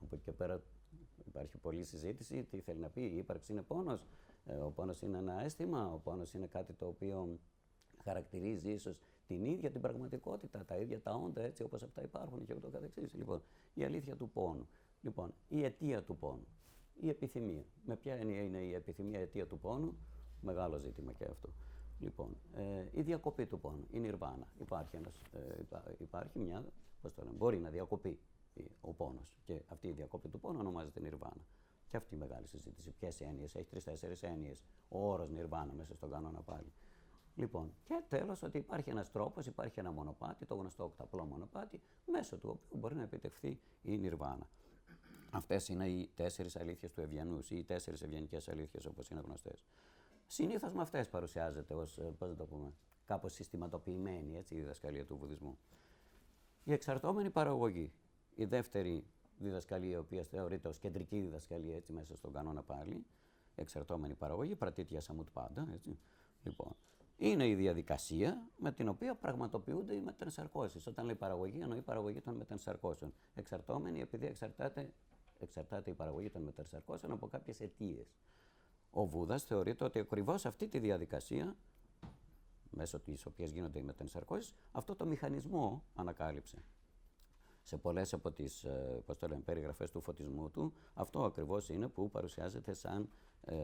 Από εκεί και πέρα υπάρχει πολλή συζήτηση. Τι θέλει να πει, η ύπαρξη είναι πόνος. Ε, ο πόνος είναι ένα αίσθημα, ο πόνος είναι κάτι το οποίο χαρακτηρίζει ίσως την ίδια την πραγματικότητα, τα ίδια τα όντα, έτσι όπως αυτά υπάρχουν και ούτω καθεξής. Λοιπόν, η αλήθεια του πόνου. Λοιπόν, η αιτία του πόνου. Η επιθυμία. Με ποια έννοια είναι η επιθυμία, η αιτία του πόνου, μεγάλο ζήτημα και αυτό. Λοιπόν, ε, η διακοπή του πόνου, η νιρβάνα. Υπάρχει, ένας, ε, υπά, υπάρχει μια, πώς το λέμε, μπορεί να διακοπεί ο πόνος. Και αυτή η διακοπή του πόνου ονομάζεται νιρβάνα. Και αυτή η μεγάλη συζήτηση. Ποιες έννοιες, έχει τρεις-τέσσερις έννοιες. Ο όρος νιρβάνα μέσα στον κανόνα πάλι. Λοιπόν, και τέλος ότι υπάρχει ένας τρόπος, υπάρχει ένα μονοπάτι, το γνωστό οκταπλό μονοπάτι, μέσω του οποίου μπορεί να επιτευχθεί η νιρβάνα. Αυτές είναι οι τέσσερις αλήθειες του ευγενούς ή οι τέσσερις ευγενικές αλήθειες όπως είναι γνωστές. Συνήθως με αυτές παρουσιάζεται ως, πώς να το πούμε, κάπως συστηματοποιημένη, έτσι, η διδασκαλία του Βουδισμού. Η εξαρτώμενη παραγωγή, η δεύτερη διδασκαλία, η οποία θεωρείται ως κεντρική διδασκαλία, έτσι, μέσα στον κανόνα πάλι, εξαρτώμενη παραγωγή, πρατήτια σαμουτ πάντα, έτσι. Λοιπόν, είναι η διαδικασία με την οποία πραγματοποιούνται οι μετενσαρκώσεις. Όταν λέει παραγωγή, εννοεί παραγωγή των μετενσαρκώσεων. Εξαρτώμενη, επειδή εξαρτάται, εξαρτάται η παραγωγή των μετενσαρκώσεων από κάποιες αιτίες. Ο Βούδας θεωρείται ότι ακριβώς αυτή τη διαδικασία, μέσω της οποίας γίνονται οι μετενσαρκώσεις, αυτό το μηχανισμό ανακάλυψε. Σε πολλές από τις πώς το λένε, περιγραφές του φωτισμού του, αυτό ακριβώς είναι που παρουσιάζεται σαν ε,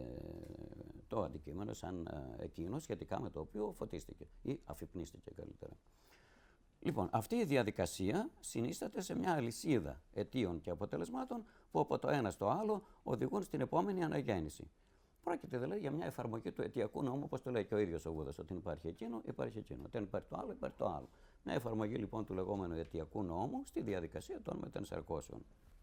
το αντικείμενο, σαν ε, εκείνο σχετικά με το οποίο φωτίστηκε ή αφυπνίστηκε καλύτερα. Λοιπόν, αυτή η διαδικασία συνίσταται σε μια αλυσίδα αιτίων και αποτελεσμάτων που από το ένα στο άλλο οδηγούν στην επόμενη αναγέννηση. Πρόκειται δηλαδή για μια εφαρμογή του αιτιακού νόμου, όπως το λέει και ο ίδιος ο Βούδας, ότι υπάρχει εκείνο, υπάρχει εκείνο. Όταν υπάρχει το άλλο, υπάρχει το άλλο. Μια εφαρμογή λοιπόν του λεγόμενου αιτιακού νόμου στη διαδικασία των μετενσαρκώσεων.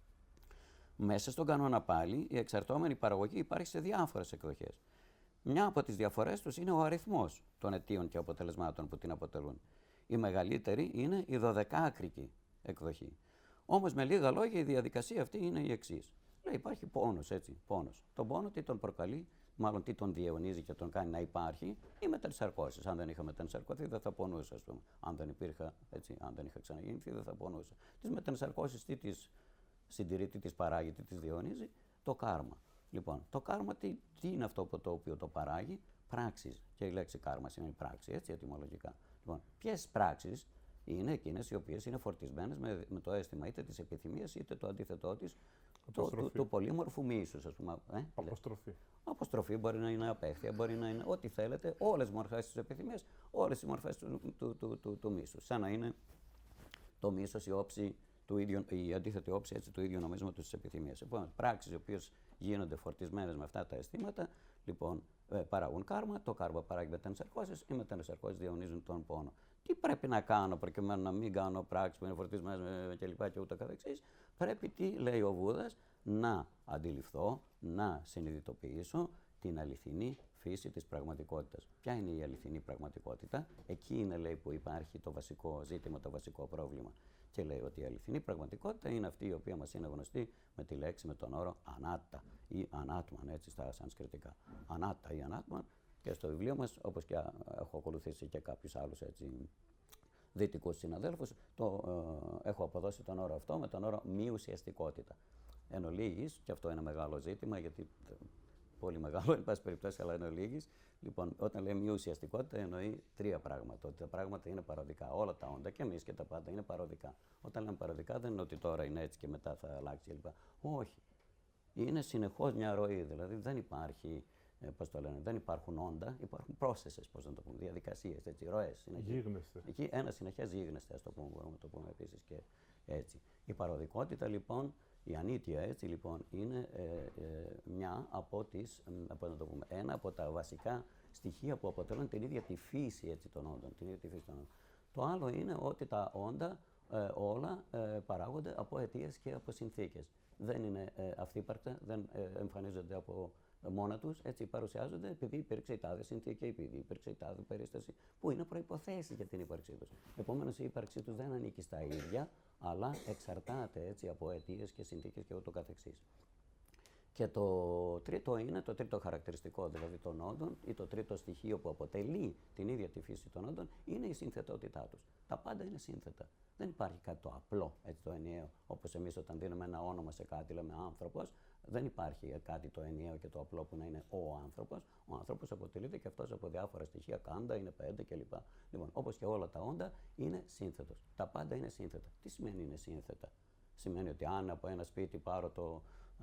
Μέσα στον κανόνα πάλι, η εξαρτώμενη παραγωγή υπάρχει σε διάφορες εκδοχές. Μια από τις διαφορές τους είναι ο αριθμός των αιτίων και αποτελεσμάτων που την αποτελούν. Η μεγαλύτερη είναι η δωδεκάκρικη εκδοχή. Όμως με λίγα λόγια η διαδικασία αυτή είναι η εξής. Λέει υπάρχει πόνος, έτσι, πόνος. Τον πόνο τι τον προκαλεί, μάλλον τι τον διαιωνίζει και τον κάνει να υπάρχει, οι μετενσαρκώσεις. Αν δεν είχα μετενσαρκωθεί δεν θα πονούσα, ας πούμε. Αν δεν υπήρχα, έτσι, αν δεν είχα ξαναγεννηθεί δεν θα πονούσα. Τις μετενσαρκώσεις τι τις συντηρεί, τι τις παράγει, τι τις διαιωνίζει, το κάρμα. Λοιπόν, το κάρμα τι, τι είναι αυτό που το οποίο το παράγει, πράξεις. Και η λέξη κάρμα σημαίνει πράξη, έτσι, ετυμολογικά. Λοιπόν, ποιες πράξεις είναι εκείνες οι οποίες είναι φορτισμένες με, με το αίσθημα είτε της επιθυμίας είτε το αντίθετό της, του, του, του πολύμορφου μίσους, ας πούμε. Ε, Αποστροφή. Αποστροφή μπορεί να είναι απέχθεια, μπορεί να είναι ό,τι θέλετε, όλες οι μορφές της επιθυμίας, όλες οι μορφές του, του, του, του, του μίσους. Σαν να είναι το μίσος η όψη του ίδιου, η αντίθετη όψη έτσι, του ίδιου νομίσματος της επιθυμίας. Επομένως, πράξεις οι οποίες γίνονται φορτισμένες με αυτά τα αισθήματα, λοιπόν, ε, παράγουν κάρμα, το κάρμα παράγει μετενσαρκώσεις, οι μετενσαρκώσεις διαιωνίζουν τον πόνο. Τι πρέπει να κάνω προκειμένου να μην κάνω πράξεις που είναι φορτισμένες με κλπ. Και ούτω καθεξής. Πρέπει, τι λέει ο Βούδας, να αντιληφθώ, να συνειδητοποιήσω την αληθινή φύση της πραγματικότητας. Ποια είναι η αληθινή πραγματικότητα? Εκεί είναι, λέει, που υπάρχει το βασικό ζήτημα, το βασικό πρόβλημα. Και λέει ότι η αληθινή πραγματικότητα είναι αυτή η οποία μας είναι γνωστή με τη λέξη, με τον όρο ανάτα ή ανάτμαν, έτσι στα σανσκριτικά. Ανάτα ή ανάτμαν, και στο βιβλίο μας, όπως και έχω ακολουθήσει και κάποιους άλλους έτσι, δυτικούς συναδέλφους, το, ε, έχω αποδώσει τον όρο αυτό με τον όρο μη ουσιαστικότητα. Εν ολίγης, και αυτό είναι μεγάλο ζήτημα, γιατί πολύ μεγάλο, εν πάση περιπτώσει, αλλά εν ολίγης. Λοιπόν, όταν λέει μη ουσιαστικότητα, εννοεί τρία πράγματα. Ότι τα πράγματα είναι παροδικά. Όλα τα όντα και εμείς και τα πάντα είναι παροδικά. Όταν λέμε παροδικά, δεν είναι ότι τώρα είναι έτσι και μετά θα αλλάξει κλπ. Όχι. Είναι συνεχώς μια ροή. Δηλαδή δεν υπάρχει. Ε, πώς το λένε, δεν υπάρχουν όντα, υπάρχουν processes, πώς να το πούμε, διαδικασίες, ροές. Γίγνεσθε. Εκεί ένα συνεχές γίγνεσθε, ας το πούμε, μπορούμε να το πούμε επίσης και έτσι. Η παροδικότητα λοιπόν, η ανήτεια έτσι λοιπόν, είναι ε, ε, μια από τις, ε, πώς να το πούμε, ένα από τα βασικά στοιχεία που αποτελούν την ίδια τη φύση έτσι, των όντων. Την ίδια τη φύση των όντων. Το άλλο είναι ότι τα όντα ε, όλα ε, παράγονται από αιτίες και από συνθήκες. Δεν είναι ε, αυθύπαρκτα, δεν ε, εμφανίζονται από μόνα τους, έτσι παρουσιάζονται επειδή υπήρξε η τάδε συνθήκη, επειδή υπήρξε η τάδε περίσταση, που είναι προϋποθέσεις για την ύπαρξή τους. Επομένως, η ύπαρξή τους δεν ανήκει στα ίδια, αλλά εξαρτάται έτσι από αιτίες και συνθήκες και ούτω καθεξής. Και το τρίτο είναι, το τρίτο χαρακτηριστικό δηλαδή των όντων, ή το τρίτο στοιχείο που αποτελεί την ίδια τη φύση των όντων, είναι η συνθετότητά τους. Τα πάντα είναι σύνθετα. Δεν υπάρχει κάτι το απλό, έτσι, το ενιαίο, όπως όπως εμείς όταν δίνουμε ένα όνομα σε κάτι, λέμε άνθρωπος, δεν υπάρχει κάτι το ενιαίο και το απλό που να είναι ο άνθρωπος. Ο άνθρωπος αποτελείται και αυτός από διάφορα στοιχεία, κάντα, είναι πέντε κλπ. Λοιπόν, όπως και όλα τα όντα, είναι σύνθετος. Τα πάντα είναι σύνθετα. Τι σημαίνει είναι σύνθετα? Σημαίνει ότι αν από ένα σπίτι πάρω το,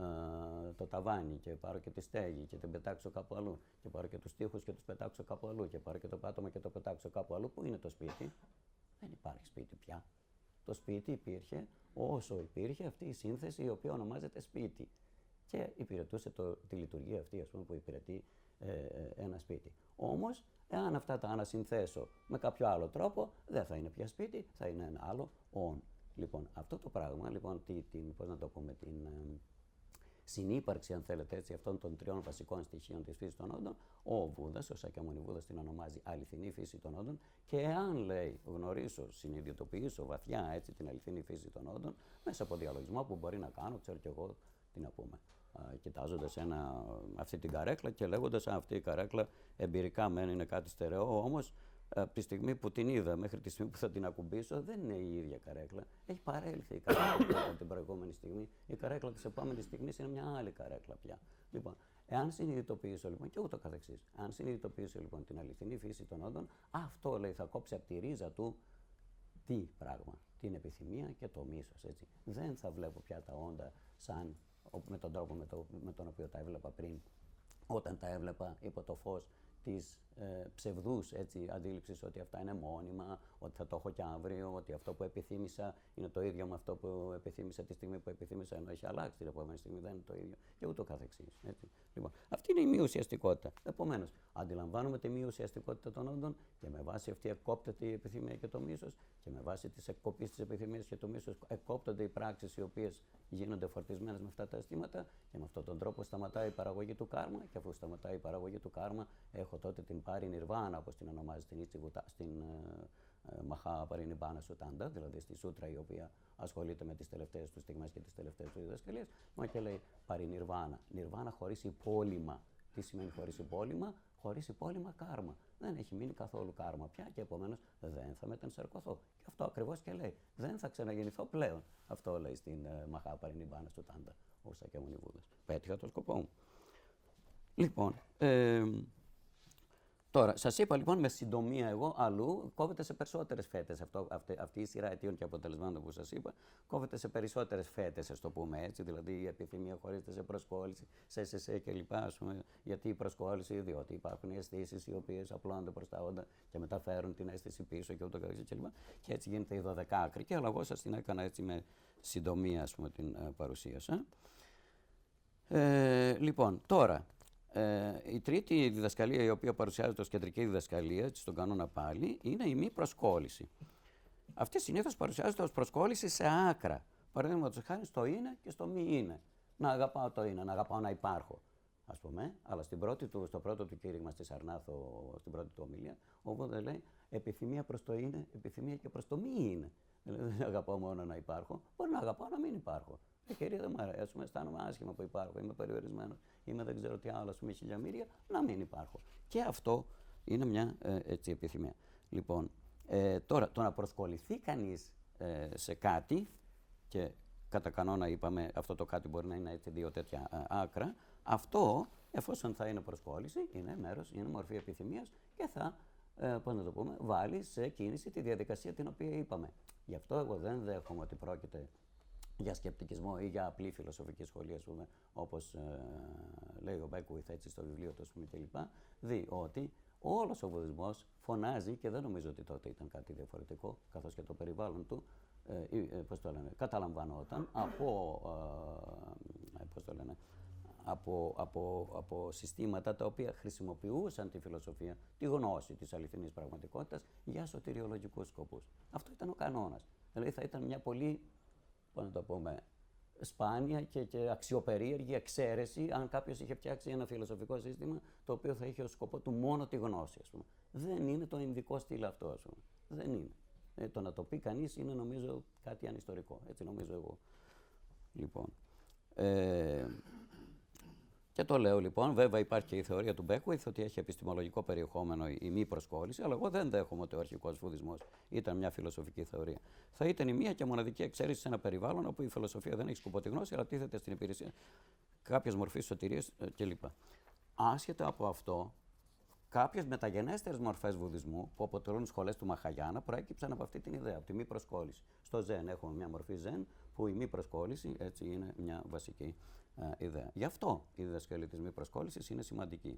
ε, το ταβάνι και πάρω και τη στέγη και την πετάξω κάπου αλλού, και πάρω και τους τοίχους και τους πετάξω κάπου αλλού, και πάρω και το πάτωμα και το πετάξω κάπου αλλού, πού είναι το σπίτι? Δεν υπάρχει σπίτι πια. Το σπίτι υπήρχε όσο υπήρχε αυτή η σύνθεση η οποία ονομάζεται σπίτι. Και υπηρετούσε το, τη λειτουργία αυτή, ας πούμε, που υπηρετεί ε, ένα σπίτι. Όμως, εάν αυτά τα ανασυνθέσω με κάποιο άλλο τρόπο, δεν θα είναι πια σπίτι, θα είναι ένα άλλο όν. Λοιπόν, αυτό το πράγμα, λοιπόν, τι, την, πώς να το πούμε, την ε, συνύπαρξη, αν θέλετε έτσι, αυτών των τριών βασικών στοιχείων της φύσης των όντων, ο Βούδας, ο Σάκιαμουνι Βούδας την ονομάζει αληθινή φύση των όντων, και εάν λέει γνωρίσω, συνειδητοποιήσω βαθιά έτσι την αληθινή φύση των όντων, μέσα από διαλογισμό που μπορεί να κάνω, ξέρω κι εγώ τι να πούμε, κοιτάζοντας ένα, αυτή την καρέκλα και λέγοντας αυτή η καρέκλα εμπειρικά μεν είναι κάτι στερεό, όμως από τη στιγμή που την είδα μέχρι τη στιγμή που θα την ακουμπήσω δεν είναι η ίδια καρέκλα. Έχει παρέλθει η καρέκλα από την προηγούμενη στιγμή. Η καρέκλα της επόμενης στιγμής είναι μια άλλη καρέκλα πια. Λοιπόν, εάν συνειδητοποιήσω λοιπόν και ούτω καθεξής, αν συνειδητοποιήσω λοιπόν την αληθινή φύση των όντων, αυτό λέει θα κόψει από τη ρίζα του τι πράγμα? Την επιθυμία και το μίσος, έτσι. Δεν θα βλέπω πια τα όντα σαν με τον τρόπο με, το, με τον οποίο τα έβλεπα πριν, όταν τα έβλεπα υπό το φως της ε, ψευδούς έτσι, αντίληψης ότι αυτά είναι μόνιμα, ότι θα το έχω και αύριο, ότι αυτό που επιθύμησα είναι το ίδιο με αυτό που επιθύμησα τη στιγμή που επιθύμησα, ενώ έχει αλλάξει την επόμενη στιγμή, δεν είναι το ίδιο και ούτω καθεξής. Έτσι. Λοιπόν, αυτή είναι η μη ουσιαστικότητα. Επομένως, αντιλαμβάνομαι τη μη ουσιαστικότητα των όντων και με βάση αυτή εκκόπτεται η επιθυμία και το μίσος, και με βάση της εκκοπής της επιθυμίας και του μίσος εκκόπτονται οι πράξεις οι οποίες γίνονται φορτισμένες με αυτά τα αισθήματα, και με αυτόν τον τρόπο σταματάει η παραγωγή του κάρμα, και αφού σταματάει η παραγωγή του κάρμα, έχω τότε την πάρη νιρβάνα, όπως την ονομάζει στην, Ιτσιβουτα, στην ε, ε, Μαχά Παρινιμπάνα Σουτάντα, δηλαδή στη σούτρα η οποία ασχολείται με τις τελευταίες του στιγμές και τις τελευταίες του διδασκαλίες, μα και λέει παρινιρβάνα. Νιρβάνα χωρίς υπόλοιμα. Τι σημαίνει χωρίς υπόλοιμα? Χωρίς υπόλοιμα κάρμα. Δεν έχει μείνει καθόλου κάρμα πια και επομένως δεν θα μετενσαρκωθώ. Και αυτό ακριβώς και λέει. Δεν θα ξαναγεννηθώ πλέον. Αυτό λέει στην ε, Μαχά Παρινιμπάνα Σουτάντα ο Σάκιαμουνι Βούδας. Πέτυχα το σκοπό μου. Λοιπόν, ε, τώρα, σας είπα λοιπόν με συντομία εγώ αλλού, κόβεται σε περισσότερες φέτες αυτό, αυτή, αυτή η σειρά αιτίων και αποτελεσμάτων που σας είπα, κόβεται σε περισσότερες φέτες, ας το πούμε έτσι, δηλαδή η επιθυμία χωρίζεται σε προσκόλληση, σε εσεσέ κλπ. Ας πούμε, γιατί η προσκόλληση, διότι υπάρχουν οι αισθήσεις οι οποίες απλώνονται προς τα όντα και μεταφέρουν την αίσθηση πίσω και ούτω καθεξής κλπ. Και έτσι γίνεται η δωδεκάκρικη, αλλά εγώ σας την έκανα έτσι με συντομία, ας πούμε, την uh, παρουσίασα. Ε, λοιπόν, τώρα, Ε, η τρίτη διδασκαλία η οποία παρουσιάζεται ως κεντρική διδασκαλία, στον κανόνα πάλι, είναι η μη προσκόλληση. Αυτή συνήθως παρουσιάζεται ως προσκόλληση σε άκρα. Παραδείγματος χάρη στο είναι και στο μη είναι. Να αγαπάω το είναι, να αγαπάω να υπάρχω, ας πούμε. Αλλά στην πρώτη του, στο πρώτο του κήρυγμα στη Σαρνάθο, στην πρώτη του ομιλία, ο Βούδα λέει επιθυμία προς το είναι, επιθυμία και προς το μη είναι. Δηλαδή δεν αγαπάω μόνο να υπάρχω, μπορεί να αγαπάω να μην υπάρχω. Ε, κυρία, δεν μου αρέσει, αισθάνομαι άσχημα που υπάρχω, είμαι περιορισμένος, είμαι δεν ξέρω τι άλλο, ας πούμε, χιλιαμύρια, να μην υπάρχω. Και αυτό είναι μια ε, έτσι, επιθυμία. Λοιπόν, ε, τώρα, το να προσκοληθεί κανείς ε, σε κάτι, και κατά κανόνα είπαμε αυτό το κάτι μπορεί να είναι έτσι δύο τέτοια ε, άκρα, αυτό, εφόσον θα είναι προσκόλληση, είναι μέρος, είναι μορφή επιθυμίας και θα, ε, πώς να το πούμε, βάλει σε κίνηση τη διαδικασία την οποία είπαμε. Γι' αυτό εγώ δεν δέχομαι ότι πρόκειται για σκεπτικισμό ή για απλή φιλοσοφική σχολή, ας πούμε, όπως ε, λέει ο Μπέκουιθ έτσι στο βιβλίο του, ας πούμε, κλπ. Δει ότι όλος ο Βουδισμός φωνάζει, και δεν νομίζω ότι τότε ήταν κάτι διαφορετικό, καθώς και το περιβάλλον του, ε, ε, πώς το λένε, καταλαμβανόταν από, ε, πώς το λένε, από, από, από συστήματα τα οποία χρησιμοποιούσαν τη φιλοσοφία, τη γνώση της αληθινής πραγματικότητας για σωτηριολογικούς σκοπούς. Αυτό ήταν ο κανόνας. Δηλαδή θα ήταν μια πολύ, πώς να το πούμε, σπάνια και, και αξιοπερίεργη εξαίρεση αν κάποιος είχε φτιάξει ένα φιλοσοφικό σύστημα το οποίο θα είχε ως σκοπό του μόνο τη γνώση, ας πούμε. Δεν είναι το ινδικό στυλ αυτό, ας πούμε. Δεν είναι. Ε, το να το πει κανείς είναι, νομίζω, κάτι ανιστορικό. Έτσι νομίζω εγώ. Λοιπόν, ε, Και το λέω λοιπόν, βέβαια υπάρχει και η θεωρία του Beckwith ότι έχει επιστημολογικό περιεχόμενο η μη προσκόλληση, αλλά εγώ δεν δέχομαι ότι ο αρχικός βουδισμός ήταν μια φιλοσοφική θεωρία. Θα ήταν η μία και μοναδική εξαίρεση σε ένα περιβάλλον όπου η φιλοσοφία δεν έχει σκοπό τη γνώση, αλλά τίθεται στην υπηρεσία κάποιας μορφής σωτηρίας κλπ. Άσχετα από αυτό, κάποιες μεταγενέστερες μορφές βουδισμού που αποτελούν σχολές του Μαχαγιάνα προέκυψαν από αυτή την ιδέα, από τη μη προσκόλληση. Στο Ζεν έχουμε μια μορφή Ζεν που η μη προσκόλληση έτσι είναι μια βασική ε, ιδέα. Γι' αυτό η διδασκαλία της μη προσκόλλησης είναι σημαντική.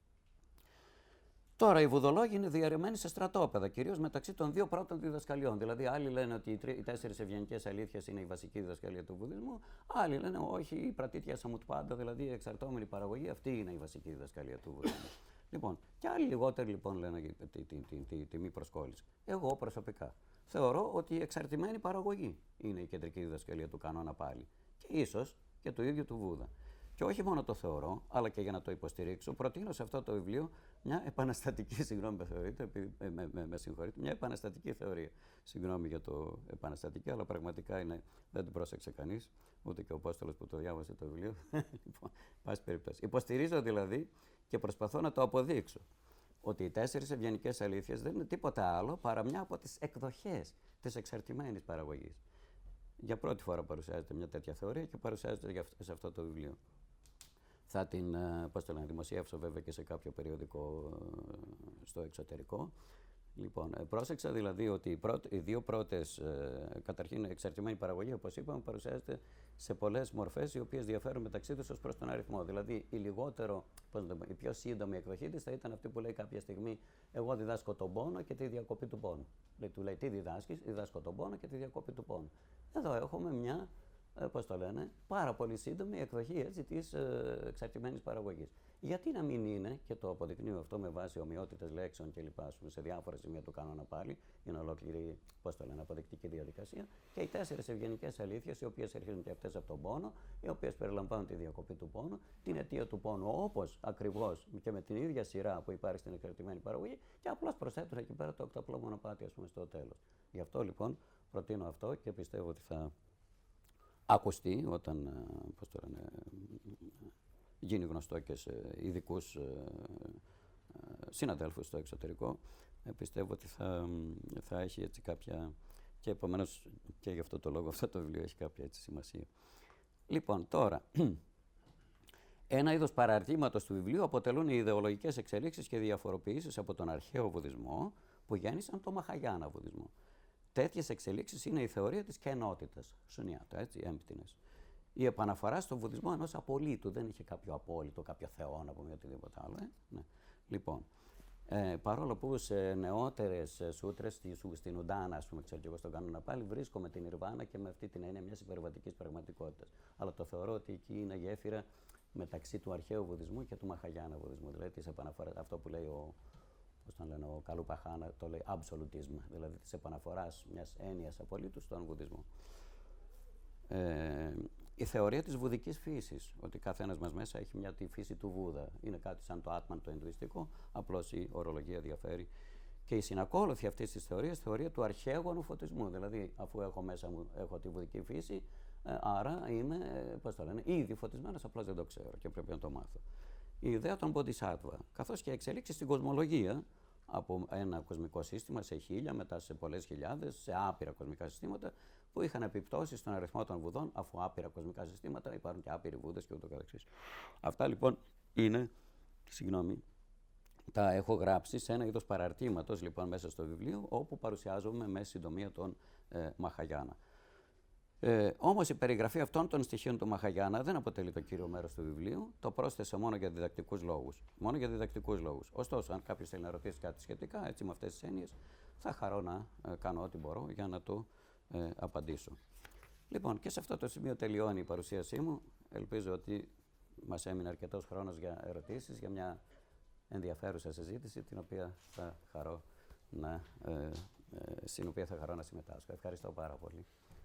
Τώρα, οι βουδολόγοι είναι διαρρεμένοι σε στρατόπεδα, κυρίως μεταξύ των δύο πρώτων διδασκαλιών. Δηλαδή, άλλοι λένε ότι οι, τρι, οι τέσσερις ευγενικές αλήθειες είναι η βασική διδασκαλία του βουδισμού, άλλοι λένε όχι, η πρατήτια σαμουτπάντα, δηλαδή η εξαρτώμενη παραγωγή, αυτή είναι η βασική διδασκαλία του βουδισμού. Λοιπόν, και άλλοι λιγότεροι λοιπόν λένε τη, τη, τη, τη, τη, τη μη προσκόλληση. Εγώ προσωπικά θεωρώ ότι η εξαρτημένη παραγωγή είναι η κεντρική διδασκαλία του κανόνα πάλι. Και ίσως και του ίδιου του Βούδα. Και όχι μόνο το θεωρώ, αλλά και για να το υποστηρίξω, προτείνω σε αυτό το βιβλίο μια επαναστατική, συγγνώμη με θεωρείτε, με, με, με, με συγχωρείτε, μια επαναστατική θεωρία. Συγγνώμη για το επαναστατική, αλλά πραγματικά είναι, δεν την πρόσεξε κανείς, ούτε και ο Απόστολος που το διάβασε το βιβλίο. Λοιπόν, πάση περιπτώσει. Υποστηρίζω δηλαδή και προσπαθώ να το αποδείξω ότι οι τέσσερις ευγενικές αλήθειες δεν είναι τίποτα άλλο παρά μια από τις εκδοχές της εξαρτημένης παραγωγής. Για πρώτη φορά παρουσιάζεται μια τέτοια θεωρία και παρουσιάζεται σε αυτό το βιβλίο. Θα την πώς το λένε, δημοσιεύσω βέβαια και σε κάποιο περιοδικό στο εξωτερικό. Λοιπόν, πρόσεξα δηλαδή ότι οι, πρώτ, οι δύο πρώτες, ε, καταρχήν εξαρτημένη παραγωγή, όπως είπαμε, παρουσιάζεται σε πολλές μορφές οι οποίες διαφέρουν μεταξύ τους ως προς τον αριθμό. Δηλαδή, η, λιγότερο, πώς το, η πιο σύντομη εκδοχή της θα ήταν αυτή που λέει κάποια στιγμή εγώ διδάσκω τον πόνο και τη διακοπή του πόνου. Λέει, του λέει τι διδάσκεις, διδάσκω τον πόνο και τη διακοπή του πόνου. Εδώ έχουμε μια, ε, πώς το λένε, πάρα πολύ σύντομη εκδοχή έτσι, της ε, εξαρτημένης παραγωγής. Γιατί να μην είναι, και το αποδεικνύω αυτό με βάση ομοιότητες λέξεων κλπ. Σε διάφορα σημεία του κανόνα πάλι, είναι ολόκληρη, πώς το λένε, αποδεικτική διαδικασία, και οι τέσσερις ευγενικές αλήθειες, οι οποίες έρχονται και αυτές από τον πόνο, οι οποίες περιλαμβάνουν τη διακοπή του πόνου, την αιτία του πόνου, όπως ακριβώς και με την ίδια σειρά που υπάρχει στην εξαρτημένη παραγωγή, και απλώς προσθέτουν εκεί πέρα το οκταπλό μονοπάτι, ας πούμε, στο τέλος. Γι' αυτό λοιπόν προτείνω αυτό και πιστεύω ότι θα ακουστεί όταν, πώς το λένε, γίνει γνωστό και σε ειδικούς ε, ε, συναδέλφους στο εξωτερικό. Ε, πιστεύω ότι θα, θα έχει έτσι κάποια, και επομένως και γι' αυτό το λόγο αυτό το βιβλίο έχει κάποια έτσι σημασία. Λοιπόν, τώρα, ένα είδος παραρτήματος του βιβλίου αποτελούν οι ιδεολογικές εξελίξεις και διαφοροποιήσεις από τον αρχαίο βουδισμό που γέννησαν το Μαχαγιάνα βουδισμό. Τέτοιες εξελίξεις είναι η θεωρία της κενότητας, σουνιάτα, έτσι, emptiness. Η επαναφορά στον βουδισμό ενός απολύτου, δεν είχε κάποιο απόλυτο, κάποιο θεό να πούμε οτιδήποτε άλλο. Ε? Ναι. Λοιπόν, ε, παρόλο που σε νεότερες σούτρες, στην Ουντάνα, ας πούμε, ξέρω και εγώ στον κανόνα πάλι, βρίσκομαι την Ιρβάνα και με αυτή την έννοια μιας υπερβατικής πραγματικότητας. Αλλά το θεωρώ ότι εκεί είναι γέφυρα μεταξύ του αρχαίου βουδισμού και του Μαχαγιάνα βουδισμού. Δηλαδή της επαναφοράς, αυτό που λέει ο, πώς τον λένε, ο Καλού Παχάνα, το λέει absolutism, δηλαδή της επαναφοράς μιας έννοιας απολύτου στον βουδισμό. Ε, η θεωρία της βουδικής φύσης, ότι κάθε ένας μας μέσα έχει μια τη φύση του Βούδα. Είναι κάτι σαν το άτμαν το ινδουιστικό, απλώς η ορολογία διαφέρει. Και η συνακόλουθη αυτής της θεωρίας, θεωρία του αρχαίου ανουφωτισμού. Δηλαδή, αφού έχω μέσα μου έχω τη βουδική φύση, ε, άρα είμαι, πώς το λένε, ήδη φωτισμένος, απλώς δεν το ξέρω και πρέπει να το μάθω. Η ιδέα των Bodhisattva, καθώς και εξελίξεις στην κοσμολογία, από ένα κοσμικό σύστημα σε χίλια, μετά σε πολλές χιλιάδες, σε άπειρα κοσμικά συστήματα, που είχαν επιπτώσεις στον αριθμό των βουδών, αφού άπειρα κοσμικά συστήματα υπάρχουν και άπειροι βούδες και ούτω καθεξής. Αυτά λοιπόν είναι, συγγνώμη, τα έχω γράψει σε ένα είδος παραρτήματος λοιπόν μέσα στο βιβλίο, όπου παρουσιάζομαι με συντομία τον ε, Μαχαγιάνα. Ε, όμως η περιγραφή αυτών των στοιχείων του Μαχαγιάνα δεν αποτελεί το κύριο μέρος του βιβλίου, το πρόσθεσα μόνο για διδακτικούς λόγους. Μόνο για διδακτικούς λόγους. Ωστόσο, αν κάποιος θέλει να ρωτήσει κάτι σχετικά, έτσι με αυτές τις έννοιες, θα χαρώ να ε, κάνω ό,τι μπορώ για να το ε, απαντήσω. Λοιπόν, και σε αυτό το σημείο τελειώνει η παρουσίασή μου. Ελπίζω ότι μας έμεινε αρκετός χρόνος για ερωτήσεις, για μια ενδιαφέρουσα συζήτηση, την οποία θα χαρώ να, ε, ε, στην οποία θα χαρώ να συμμετάσχω. Ευχαριστώ πάρα πολύ.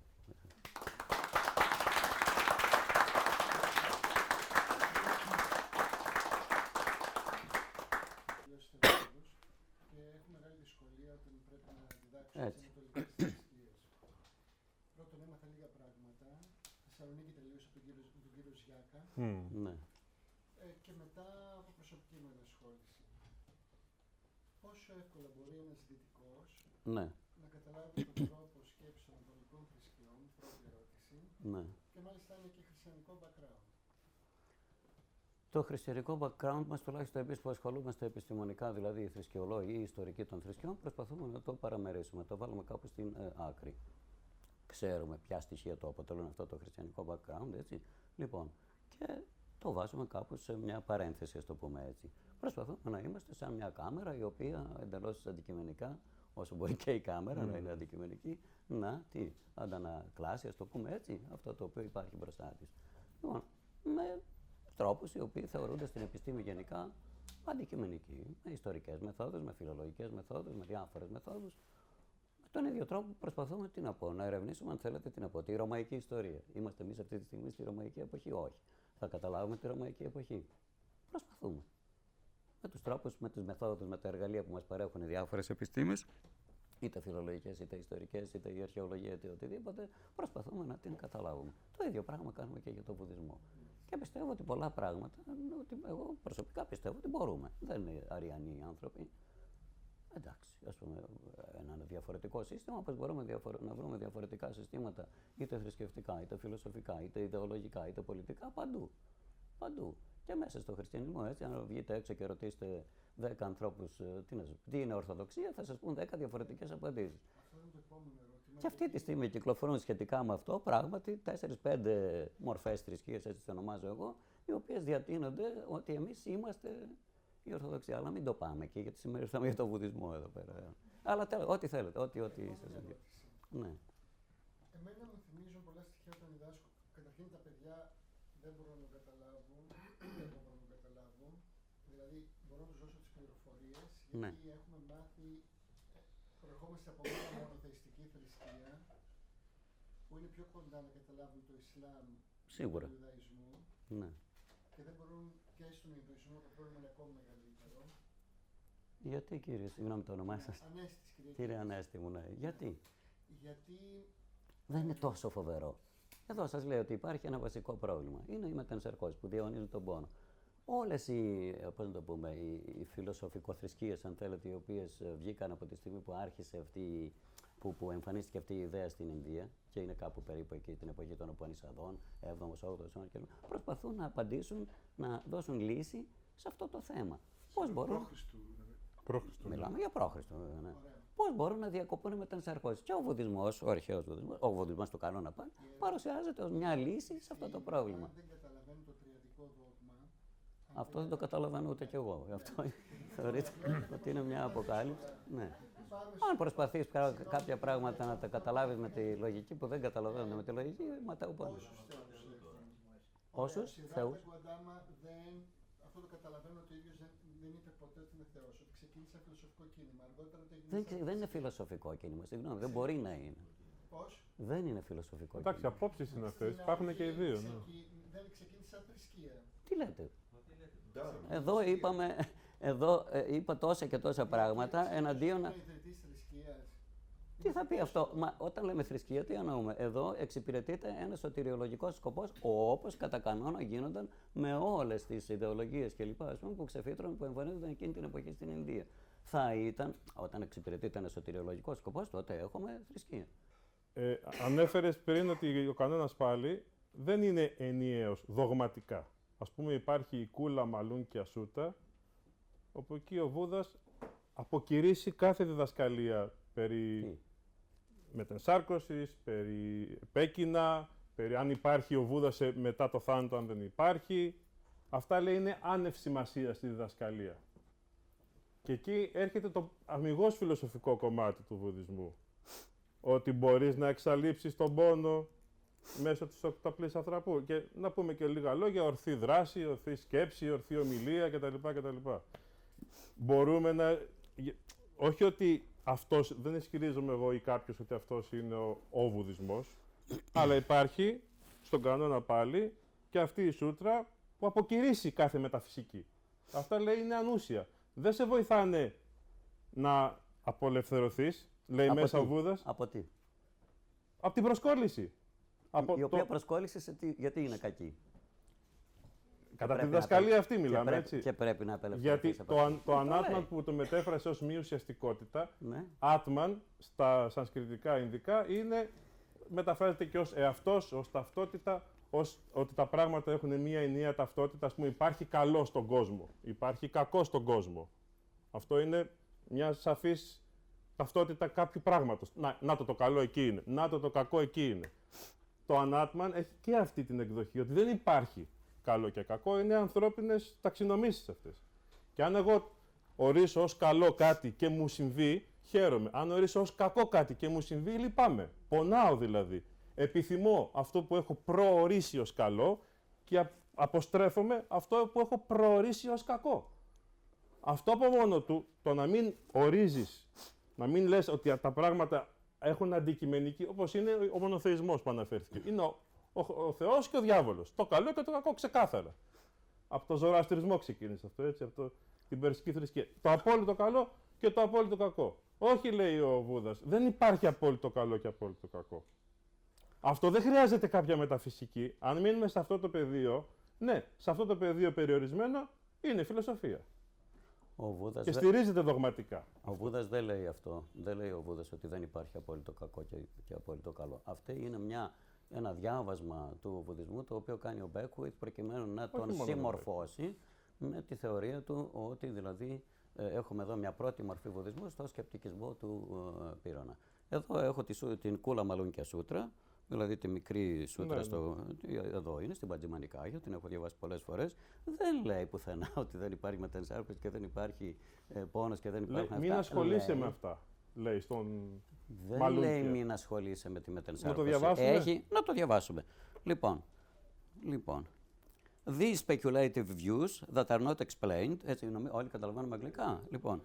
Και έχω μεγάλη δυσκολία όταν πρέπει να διδάξω τις ανατολικές θρησκείες. Πρώτον, έμαθα λίγα πράγματα. Στη Θεσσαλονίκη τελείωσα από τον κύριο, τον κύριο Ζιάκα. Mm. Ναι. Ε, και μετά από προσωπική μου ενασχόληση. Πόσο εύκολα μπορεί ένας δυτικός ναι. να καταλάβει τον τρόπο σκέψης των ανατολικών θρησκειών, πρώτη ερώτηση, ναι. και μάλιστα είναι και χριστιανικό background. Το χριστιανικό background μας, τουλάχιστον εμείς που ασχολούμαστε επιστημονικά, δηλαδή οι θρησκεολόγοι ή οι ιστορικοί των θρησκειών, προσπαθούμε να το παραμερίσουμε, το βάλουμε κάπου στην ε, άκρη. Ξέρουμε ποια στοιχεία το αποτελούν αυτό το χριστιανικό background, έτσι. Λοιπόν, και το βάζουμε κάπου σε μια παρένθεση, ας το πούμε έτσι. Προσπαθούμε να είμαστε σαν μια κάμερα η οποία εντελώς αντικειμενικά, όσο μπορεί και η κάμερα mm. να είναι αντικειμενική, να τι, αντανακλάσει, ας το πούμε έτσι, αυτό το οποίο υπάρχει μπροστά της. Λοιπόν, με τρόπους οι οποίοι θεωρούνται στην επιστήμη γενικά αντικειμενικοί, με ιστορικές μεθόδους, με φιλολογικές μεθόδους, με διάφορες μεθόδους. Με τον ίδιο τρόπο προσπαθούμε τι να πω, να ερευνήσουμε, αν θέλετε, τι να πω, τη ρωμαϊκή ιστορία. Είμαστε εμείς αυτή τη στιγμή στη ρωμαϊκή εποχή, όχι. Θα καταλάβουμε τη ρωμαϊκή εποχή. Προσπαθούμε. Με τους τρόπους, με τις μεθόδους, με τα εργαλεία που μας παρέχουν οι διάφορες επιστήμες, είτε φιλολογικές, είτε ιστορικές, είτε η αρχαιολογία, είτε οτιδήποτε, προσπαθούμε να την καταλάβουμε. Το ίδιο πράγμα κάνουμε και για τον βουδισμό. Και πιστεύω ότι πολλά πράγματα, ότι εγώ προσωπικά πιστεύω ότι μπορούμε. Δεν είναι αριανοί οι άνθρωποι. Εντάξει, ας πούμε, ένα διαφορετικό σύστημα, όπως μπορούμε διαφορο... να βρούμε διαφορετικά συστήματα, είτε θρησκευτικά, είτε φιλοσοφικά, είτε ιδεολογικά, είτε πολιτικά, παντού. Παντού. Και μέσα στο χριστιανισμό, έτσι, αν βγείτε έξω και ρωτήσετε δέκα ανθρώπους τι, να, τι είναι Ορθοδοξία, θα σας πούν δέκα διαφορετικές απαντήσεις. Αυτό είναι το επόμενο ερώτημα. Και αυτή τη στιγμή κυκλοφορούν σχετικά με αυτό πράγματι τέσσερις πέντε μορφές θρησκείας, έτσι τις ονομάζω εγώ, οι οποίες διατείνονται ότι εμείς είμαστε η Ορθοδοξία. Αλλά μην το πάμε εκεί, γιατί σήμερα ήρθαμε για τον βουδισμό εδώ πέρα. Αλλά τέλος, ό,τι θέλετε, ό,τι, ό,τι σας ενδιαφέρει. Ναι. Εμένα μου θυμίζουν πολλά στοιχεία όταν διδάσκω. Καταρχήν τα παιδιά δεν μπορούν να το καταλάβουν, δεν μπορούν να το καταλάβουν. Δηλαδή, μπορώ να τους δώσω τις πληροφορίες, γιατί ναι. έχουμε μάθει, προερχόμαστε από μια μονοθεϊστική θρησκεία, που είναι πιο κοντά να καταλάβουν το Ισλάμ Σίγουρα. του Ιουδαϊσμού. Ναι. Και δεν μπορούν και στον Ινδουισμό το πρόβλημα είναι ακόμη μεγαλύτερο. Γιατί, κύριε, συγγνώμη το όνομά σας. Ανέστης, κύριε. Κύριε Ανέστη μου, ναι. Γιατί. Γιατί. Δεν είναι τόσο φοβερό. Εδώ σας λέω ότι υπάρχει ένα βασικό πρόβλημα. Είναι οι μετενσαρκώσεις που διαιωνίζουν τον πόνο. Όλες οι, πώς να το πούμε, οι, οι φιλοσοφικοθρησκείες, αν θέλετε, οι οποίες βγήκαν από τη στιγμή που άρχισε αυτή, που, που εμφανίστηκε αυτή η ιδέα στην Ινδία και είναι κάπου περίπου εκεί την εποχή των Οπανισαδών, έβδομος, όγδοος αιώνα κλπ. Προσπαθούν να απαντήσουν, να δώσουν λύση σε αυτό το θέμα. Πώς μπορούν. Πρόχριστου, Πρόχριστου. Μιλάμε για πρόχριστο, βέβαια. Ναι. Πώς μπορούν να διακοπούν οι μετενσαρκώσεις. Και ο βουδισμός, ο αρχαίος βουδισμός, ο βουδισμός του κανόνα πάλι, παρουσιάζεται ως μια λύση σε αυτό το πρόβλημα. Δεν καταλαβαίνουν το τριαδικό δόγμα. Αυτό δεν το καταλαβαίνω ούτε κι εγώ. Αυτό θεωρείται ότι είναι μια αποκάλυψη. Ναι. Αν προσπαθείς κάποια πράγματα να τα καταλάβεις με τη λογική που δεν καταλαβαίνουν με τη λογική, ματάω πολύ. Όσους θεούς. Αυτό το καταλαβαίνω ότι ο ίδιος δεν, δεν είπε ποτέ ότι είναι Θεός, ότι ξεκίνησε ένα φιλοσοφικό κίνημα. Αργότερα το έγινε. Δεν, δεν είναι φιλοσοφικό κίνημα, συγγνώμη, δεν μπορεί να είναι. Πώς? Δεν είναι φιλοσοφικό Εντάξει, κίνημα. Εντάξει, απόψεις είναι αυτές, υπάρχουν και οι δύο. Ναι. Δεν ξεκίνησε σαν θρησκεία. Τι λέτε. Εδώ είπαμε, εδώ ε, είπα τόσα και τόσα πράγματα εναντίον. Τι θα πει αυτό, μα όταν λέμε θρησκεία, τι εννοούμε. Εδώ εξυπηρετείται ένα σωτηριολογικός σκοπός, όπως κατά κανόνα γίνονταν με όλες τις ιδεολογίες κλπ. Που ξεφύτρωναν, που εμφανίζονταν εκείνη την εποχή στην Ινδία. Θα ήταν, όταν εξυπηρετείται ένα σωτηριολογικός σκοπός, τότε έχουμε θρησκεία. Ε, ανέφερες πριν ότι ο κανόνας πάλι δεν είναι ενιαίος δογματικά. Ας πούμε, υπάρχει η Κούλα, Μαλούν και Ασούτα, όπου εκεί ο Βούδας αποκηρύσσει κάθε διδασκαλία περί Τι? μετενσάρκωσης, περί επέκεινα, περί αν υπάρχει ο Βούδας μετά το θάνατο, αν δεν υπάρχει. Αυτά, λέει, είναι άνευ σημασία στη διδασκαλία. Και εκεί έρχεται το αμιγώς φιλοσοφικό κομμάτι του βουδισμού. Ότι μπορείς να εξαλείψεις τον πόνο μέσω της οκταπλής αθραπού. Και να πούμε και λίγα λόγια, ορθή δράση, ορθή σκέψη, ορθή ομιλία κτλ. κτλ. Μπορούμε να... Όχι ότι αυτός, δεν ισχυρίζομαι εγώ ή κάποιος ότι αυτός είναι ο, ο βουδισμός, αλλά υπάρχει στον κανόνα πάλι και αυτή η σούτρα που αποκηρύσσει κάθε μεταφυσική. Αυτά, λέει, είναι ανούσια. Δεν σε βοηθάνε να απολευθερωθείς, λέει από μέσα τι? ο Βούδας. Από τι? Από την προσκόλληση. Η, από η οποία το... προσκόλληση σε τι, γιατί είναι κακή. Κατά τη διδασκαλία αυτή μιλάμε, και πρέπει, έτσι. Και πρέπει να απελευθερωθεί. Γιατί το, το, το ανάτμαν που το μετέφρασε ως μη ουσιαστικότητα, ναι. άτμαν στα σανσκριτικά Ινδικά είναι, μεταφράζεται και ως εαυτός, ως ταυτότητα, ως ότι τα πράγματα έχουν μία ενιαία ταυτότητα. Ας πούμε, υπάρχει καλό στον κόσμο, υπάρχει κακό στον κόσμο. Αυτό είναι μια σαφής ταυτότητα κάποιου πράγματος. Να, να το το καλό εκεί είναι, να το το κακό εκεί είναι. Το ανάτμαν έχει και αυτή την εκδοχή, ότι δεν υπάρχει καλό και κακό, είναι ανθρώπινες ταξινομήσεις αυτές. Και αν εγώ ορίσω ως καλό κάτι και μου συμβεί, χαίρομαι. Αν ορίσω ως κακό κάτι και μου συμβεί, λυπάμαι. Πονάω δηλαδή. Επιθυμώ αυτό που έχω προορίσει ως καλό και αποστρέφομαι αυτό που έχω προορίσει ως κακό. Αυτό από μόνο του, το να μην ορίζεις, να μην λες ότι τα πράγματα έχουν αντικειμενική, όπως είναι ο μονοθεϊσμός που αναφέρθηκε. Είναι ο, ο, ο Θεός και ο διάβολος. Το καλό και το κακό ξεκάθαρα. Από το ζωροαστρισμό ξεκίνησε αυτό, έτσι, από το, την περσική θρησκεία. Το απόλυτο καλό και το απόλυτο κακό. Όχι, λέει ο Βούδας, δεν υπάρχει απόλυτο καλό και απόλυτο κακό. Αυτό δεν χρειάζεται κάποια μεταφυσική. Αν μείνουμε σε αυτό το πεδίο, ναι, σε αυτό το πεδίο περιορισμένο είναι φιλοσοφία. Ο Βούδας και δε... στηρίζεται δογματικά. Ο Βούδας δεν λέει αυτό. Δεν λέει ο Βούδας ότι δεν υπάρχει απόλυτο κακό και, και απόλυτο καλό. Αυτό είναι μια, ένα διάβασμα του Βουδισμού το οποίο κάνει ο Μπέκουιτ προκειμένου να τον συμμορφώσει με τη θεωρία του ότι δηλαδή ε, έχουμε εδώ μια πρώτη μορφή Βουδισμού στο σκεπτικισμό του ε, Πύρονα. Εδώ έχω τη, την Κούλα Μαλούνκια Σούτρα, δηλαδή τη μικρή σούτρα, ναι, στο, ναι. Εδώ είναι, στην Παντζημανικάγια, την έχω διαβάσει πολλές φορές. Δεν λέει πουθενά ότι δεν υπάρχει μετενσάρκωση και δεν υπάρχει ε, πόνος και δεν υπάρχει. Μην ασχολείσαι με αυτά, λέει στον Δεν Μαλούνκια. λέει μην ασχολείσαι με τη μετενσάρκωση. Να το διαβάσουμε. Έχει, να το διαβάσουμε. Λοιπόν, λοιπόν. These speculative views that are not explained, έτσι όλοι καταλαβαίνουμε αγγλικά, λοιπόν.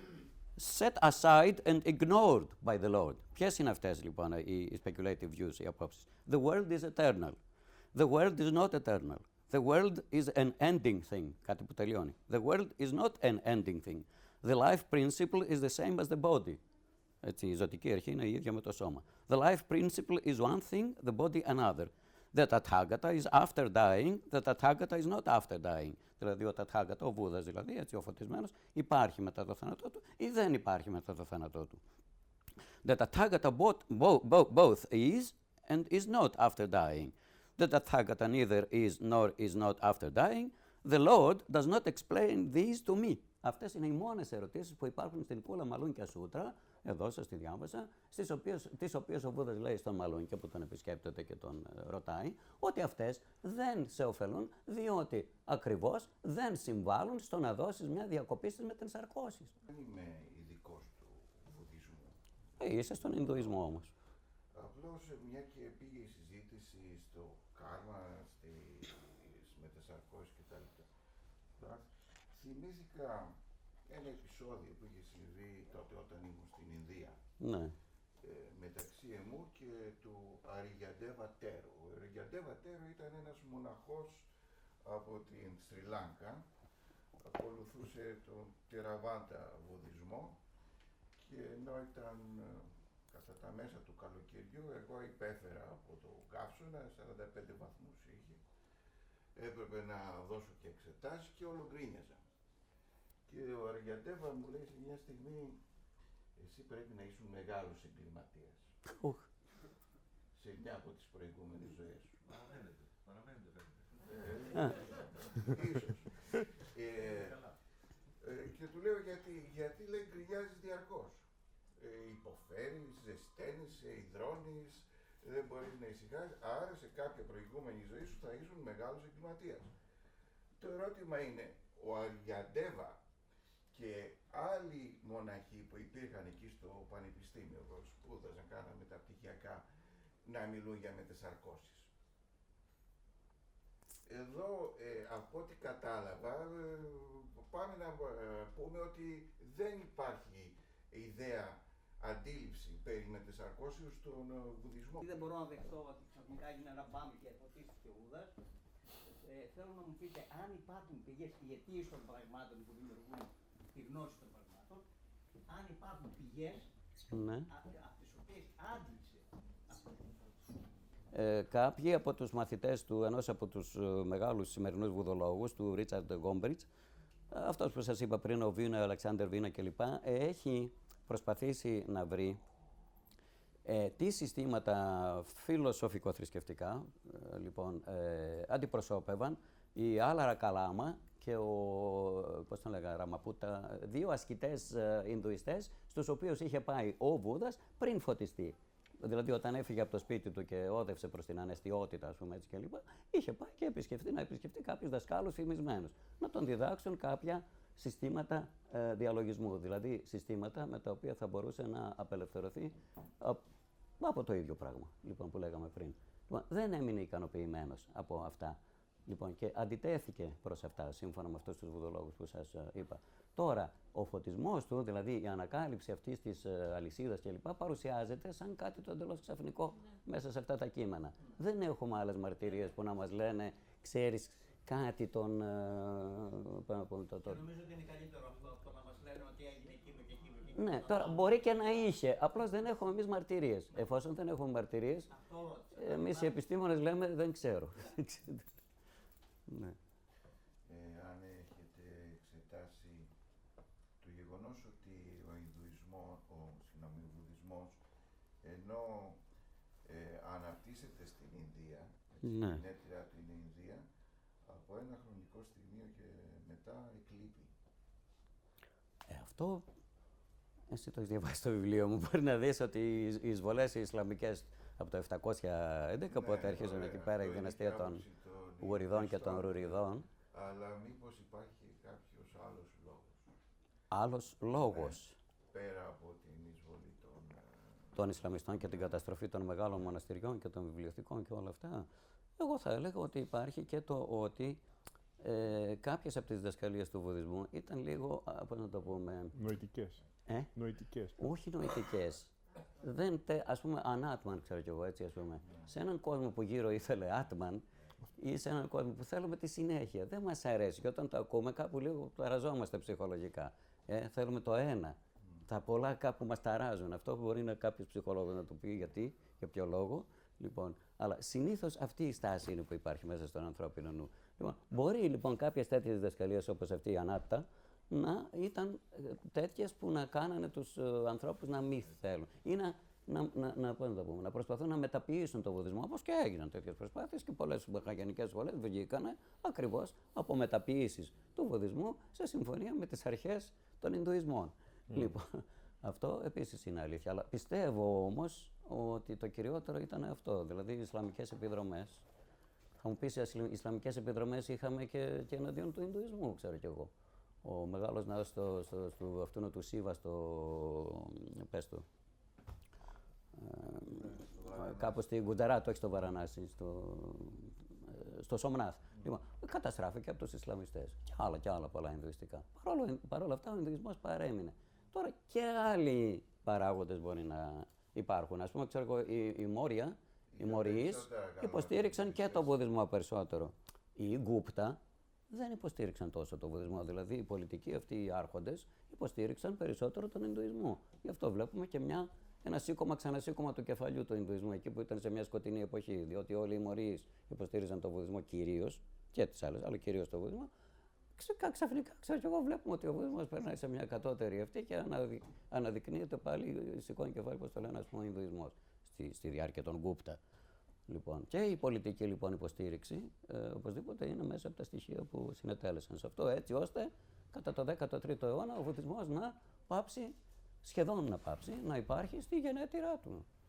Set aside and ignored by the Lord. Ποιες είναι αυτές λοιπόν οι speculative views, οι απόψεις? The world is eternal. The world is not eternal. The world is an ending thing. Κάτι που τελειώνει. The world is not an ending thing. The life principle is the same as the body. Έτσι, η ζωτική αρχή είναι η ίδια με το σώμα. The life principle is one thing, the body another. The Tathagata is after dying, the Tathagata is not after dying. Δηλαδή ο Τατχάγατα, ο Βούδας δηλαδή, έτσι ο φωτισμένος, υπάρχει μετά το θάνατό του ή δεν υπάρχει μετά το θάνατό του. The Tathagata both, both, both is and is not after dying. The Tathagata neither is nor is not after dying. The Lord does not explain these to me. Αυτές είναι οι μόνες ερωτήσεις που υπάρχουν στην Κούλα Μαλούνκια Σούτρα, εδώ σας τη διάβασα, στις οποίες, τις οποίες ο Βούδας λέει στον Μαλούνκια που τον επισκέπτεται και τον ε, ρωτάει, ότι αυτές δεν σε ωφελούν, διότι ακριβώς δεν συμβάλλουν στο να δώσεις μια διακοπή στις μετενσαρκώσεις. Δεν είμαι ειδικός του βουδισμού. Ε, είσαι στον Ινδουισμό όμως. Απλώς μια και πήγε η συζήτηση στο κάρμα, στις μετενσαρκώσεις κτλ. Θυμήθηκα ένα επεισόδιο που είχε συμβεί τότε όταν ήμουν στην Ινδία. Ναι. Ε, μεταξύ εμού και του Αριαντέβα Τέρου. Ο Αριαντέβα Τέρου ήταν ένας μοναχός από την Σρι Λάνκα. Ακολουθούσε τον Τεραβάντα βουδισμό και ενώ ήταν κατά τα μέσα του καλοκαιριού, εγώ υπέφερα από το καύσωνα, σαράντα πέντε βαθμούς είχε. Έπρεπε να δώσω και εξετάσεις και όλο γκρίνιαζα. Και ο Αριαντέβα μου λέει σε μια στιγμή, εσύ πρέπει να ήσουν μεγάλος εγκληματίας. Σε μια από τις προηγούμενες ζωές σου. Παραμένετε, παραμένετε βέβαια. Ίσως. Ε, ε, και του λέω γιατί, γιατί λέει γκρινιάζεις διαρκώς. Ε, υποφέρεις, ζεσταίνεις, υδρώνεις, δεν μπορείς να ησυχάσεις, άρα σε κάποια προηγούμενη ζωή σου θα ήσουν μεγάλος εγκληματίας. Το ερώτημα είναι, ο Αριαντέβα και άλλοι μοναχοί που υπήρχαν εκεί στο πανεπιστήμιο, που σπούδαζαν, κάναμε τα πτυχιακά, να μιλούν για μετεσαρκώσεις. Εδώ, ε, από ό,τι κατάλαβα, ε, πάμε να ε, πούμε ότι δεν υπάρχει ιδέα, αντίληψη περί μετεσαρκώσεως στον ε, βουδισμό. Δεν μπορώ να δεχτώ ότι ξαφνικά έγινε ένα μπαμ και φωτίστηκε ο Βούδας. Ε, θέλω να μου πείτε αν υπάρχουν πηγές, οι αιτίες των πραγμάτων που δημιουργούν τη γνώση των πραγμάτων, αν υπάρχουν πηγές, ναι, από τις οποίες άντλησε αυτό το φωτισμό. Ε, κάποιοι από τους μαθητές του, ενός από τους ε, μεγάλους σημερινούς βουδολόγους, του Ρίτσαρντ Γκόμπριτς, αυτός που σας είπα πριν, ο Βίνα, ο Αλεξάνδερ Βίνα κλπ., ε, έχει προσπαθήσει να βρει ε, τι συστήματα φιλοσοφικο-θρησκευτικά ε, λοιπόν, ε, αντιπροσώπευαν η Άλαρα Καλάμα και ο, πώς τον λέγα, Ραμαπούτα, δύο ασκητές ε, Ινδουιστές, στους οποίους είχε πάει ο Βούδας πριν φωτιστεί. Δηλαδή, όταν έφυγε από το σπίτι του και όδευσε προς την ανεστιότητα, ας πούμε, έτσι και λοιπά, είχε πάει και επισκεφτεί, να επισκεφτεί κάποιους δασκάλους φημισμένους, να τον διδάξουν κάποια συστήματα ε, διαλογισμού, δηλαδή συστήματα με τα οποία θα μπορούσε να απελευθερωθεί α, από το ίδιο πράγμα, λοιπόν, που λέγαμε πριν. Λοιπόν, δεν έμεινε ικανοποιημένος από αυτά. Λοιπόν, και αντιτέθηκε προς αυτά, σύμφωνα με αυτούς τους βουδολόγους που σας uh, είπα. Τώρα, ο φωτισμός του, δηλαδή η ανακάλυψη αυτής της uh, αλυσίδας κλπ., παρουσιάζεται σαν κάτι το εντελώς ξαφνικό ναι. μέσα σε αυτά τα κείμενα. Mm. Δεν έχουμε άλλες μαρτυρίες που να μας λένε, ξέρεις, κάτι τον... Uh, το, το, το... Νομίζω ότι είναι καλύτερο αυτό, αυτό να μας λένε ότι έγινε εκείνο και εκείνο. Και εκείνο ναι, τώρα μπορεί και να είχε, απλώς δεν έχουμε εμείς μαρτυρίες. Ναι. Εφόσον δεν έχουμε μαρτυρίες, εμείς οι επιστήμονες λέμε δεν ξέρω. Ναι. Ε, αν έχετε εξετάσει το γεγονός ότι ο Ινδουισμός, ο, συγγνώμη, ο Βουδισμός, ενώ ε, αναπτύσσεται στην Ινδία, έτσι, ναι. η νέτειρά του είναι η Ινδία, από ένα χρονικό στιγμίο και μετά εκλείπει. Ε, αυτό, εσύ το έχεις διαβάσει στο βιβλίο μου, μπορεί να δεις ότι οι εισβολές οι Ισλαμικές από το επτακόσια έντεκα, ναι, πότε αρχίζουν εκεί πέρα η δυναστεία των Γουριδών και των Ρουριδών. Αλλά μήπως υπάρχει κάποιος άλλος λόγος. Άλλος λόγος. Ναι, πέρα από την εισβολή των... των Ισλαμιστών και την καταστροφή των μεγάλων μοναστηριών και των βιβλιοθηκών και όλα αυτά. Εγώ θα έλεγα ότι υπάρχει και το ότι ε, κάποιες από τις διδασκαλίες του Βουδισμού ήταν λίγο, πώς να το πούμε... Νοητικές. Ε? Νοητικές. Όχι νοητικές. Δεν τε, ας πούμε, ανάτμαν, ξέρω κι εγώ έτσι, ας πούμε. Σε έναν κόσμο που γύρω ήθελε άτμαν, ή σε έναν κόσμο που θέλουμε τη συνέχεια. Δεν μας αρέσει. Και όταν το ακούμε, κάπου λίγο ταραζόμαστε ψυχολογικά. Ε, θέλουμε το ένα. Mm. Τα πολλά κάπου μας ταράζουν. Αυτό μπορεί να κάποιος ψυχολόγος να το πει γιατί, για ποιο λόγο. Λοιπόν, αλλά συνήθως αυτή η στάση είναι που υπάρχει μέσα στον ανθρώπινο νου. Λοιπόν, μπορεί λοιπόν κάποιες τέτοιες διδασκαλίες όπως αυτή η ανάτα να ήταν τέτοιες που να κάνανε τους uh, ανθρώπους να μη θέλουν. Ή να Να, να, να, πώς να, το πούμε, να προσπαθούν να μεταποιήσουν τον βουδισμό, όπως και έγιναν τέτοιες προσπάθειες και πολλές μαχαγενικές σχολές βγήκαν ακριβώς από μεταποιήσεις του βουδισμού σε συμφωνία με τις αρχές των Ινδουισμών. Mm. Λοιπόν, αυτό επίσης είναι αλήθεια. Αλλά πιστεύω όμως ότι το κυριότερο ήταν αυτό, δηλαδή οι Ισλαμικές επιδρομές. Θα μου πεις, οι Ισλαμικές επιδρομές είχαμε και, και εναντίον του Ινδουισμού, ξέρω κι εγώ. Ο μεγάλος ναός στο, στο, στο, αυτού του Σίβα, στο, πες του, Ε, κάπου στην Κουνταρά, το έχει στο Βαρανάσι, στο, στο Σομνάθ. Mm. Λοιπόν, καταστράφηκε από τους Ισλαμιστές και άλλα και άλλα πολλά Ινδουιστικά. Παρ' όλα αυτά ο Ινδουισμός παρέμεινε. Τώρα και άλλοι παράγοντες μπορεί να υπάρχουν. Ας πούμε, ξέρω εγώ, η, η Μόρια, οι Μοριείς υποστήριξαν και τον Βουδισμό περισσότερο. Οι Γκούπτα δεν υποστήριξαν τόσο τον Βουδισμό. Δηλαδή οι πολιτικοί αυτοί οι άρχοντες υποστήριξαν περισσότερο τον Ινδουισμό. Γι' αυτό βλέπουμε και μια ένα σήκωμα, ξανασήκωμα του κεφαλιού του Ινδουισμού, εκεί που ήταν σε μια σκοτεινή εποχή. Διότι όλοι οι Μοριείς υποστήριζαν τον Βουδισμό κυρίως, και τις άλλες, αλλά κυρίως τον Βουδισμό. Ξαφνικά, ξέρω κι εγώ, βλέπουμε ότι ο Βουδισμός περνάει σε μια κατώτερη αυτή και αναδει... αναδεικνύεται πάλι, σηκώνει κεφάλι, όπως το λένε, ας πούμε, ο Ινδουισμός στη, στη διάρκεια των Γκούπτα. Λοιπόν, και η πολιτική λοιπόν υποστήριξη, ε, οπωσδήποτε είναι μέσα από τα στοιχεία που συνετέλεσαν σε αυτό, έτσι ώστε κατά το δέκατο τρίτο αιώνα ο Βουδισμός να πάψει. Σχεδόν να πάψει να υπάρχει στη γενέτειρά του.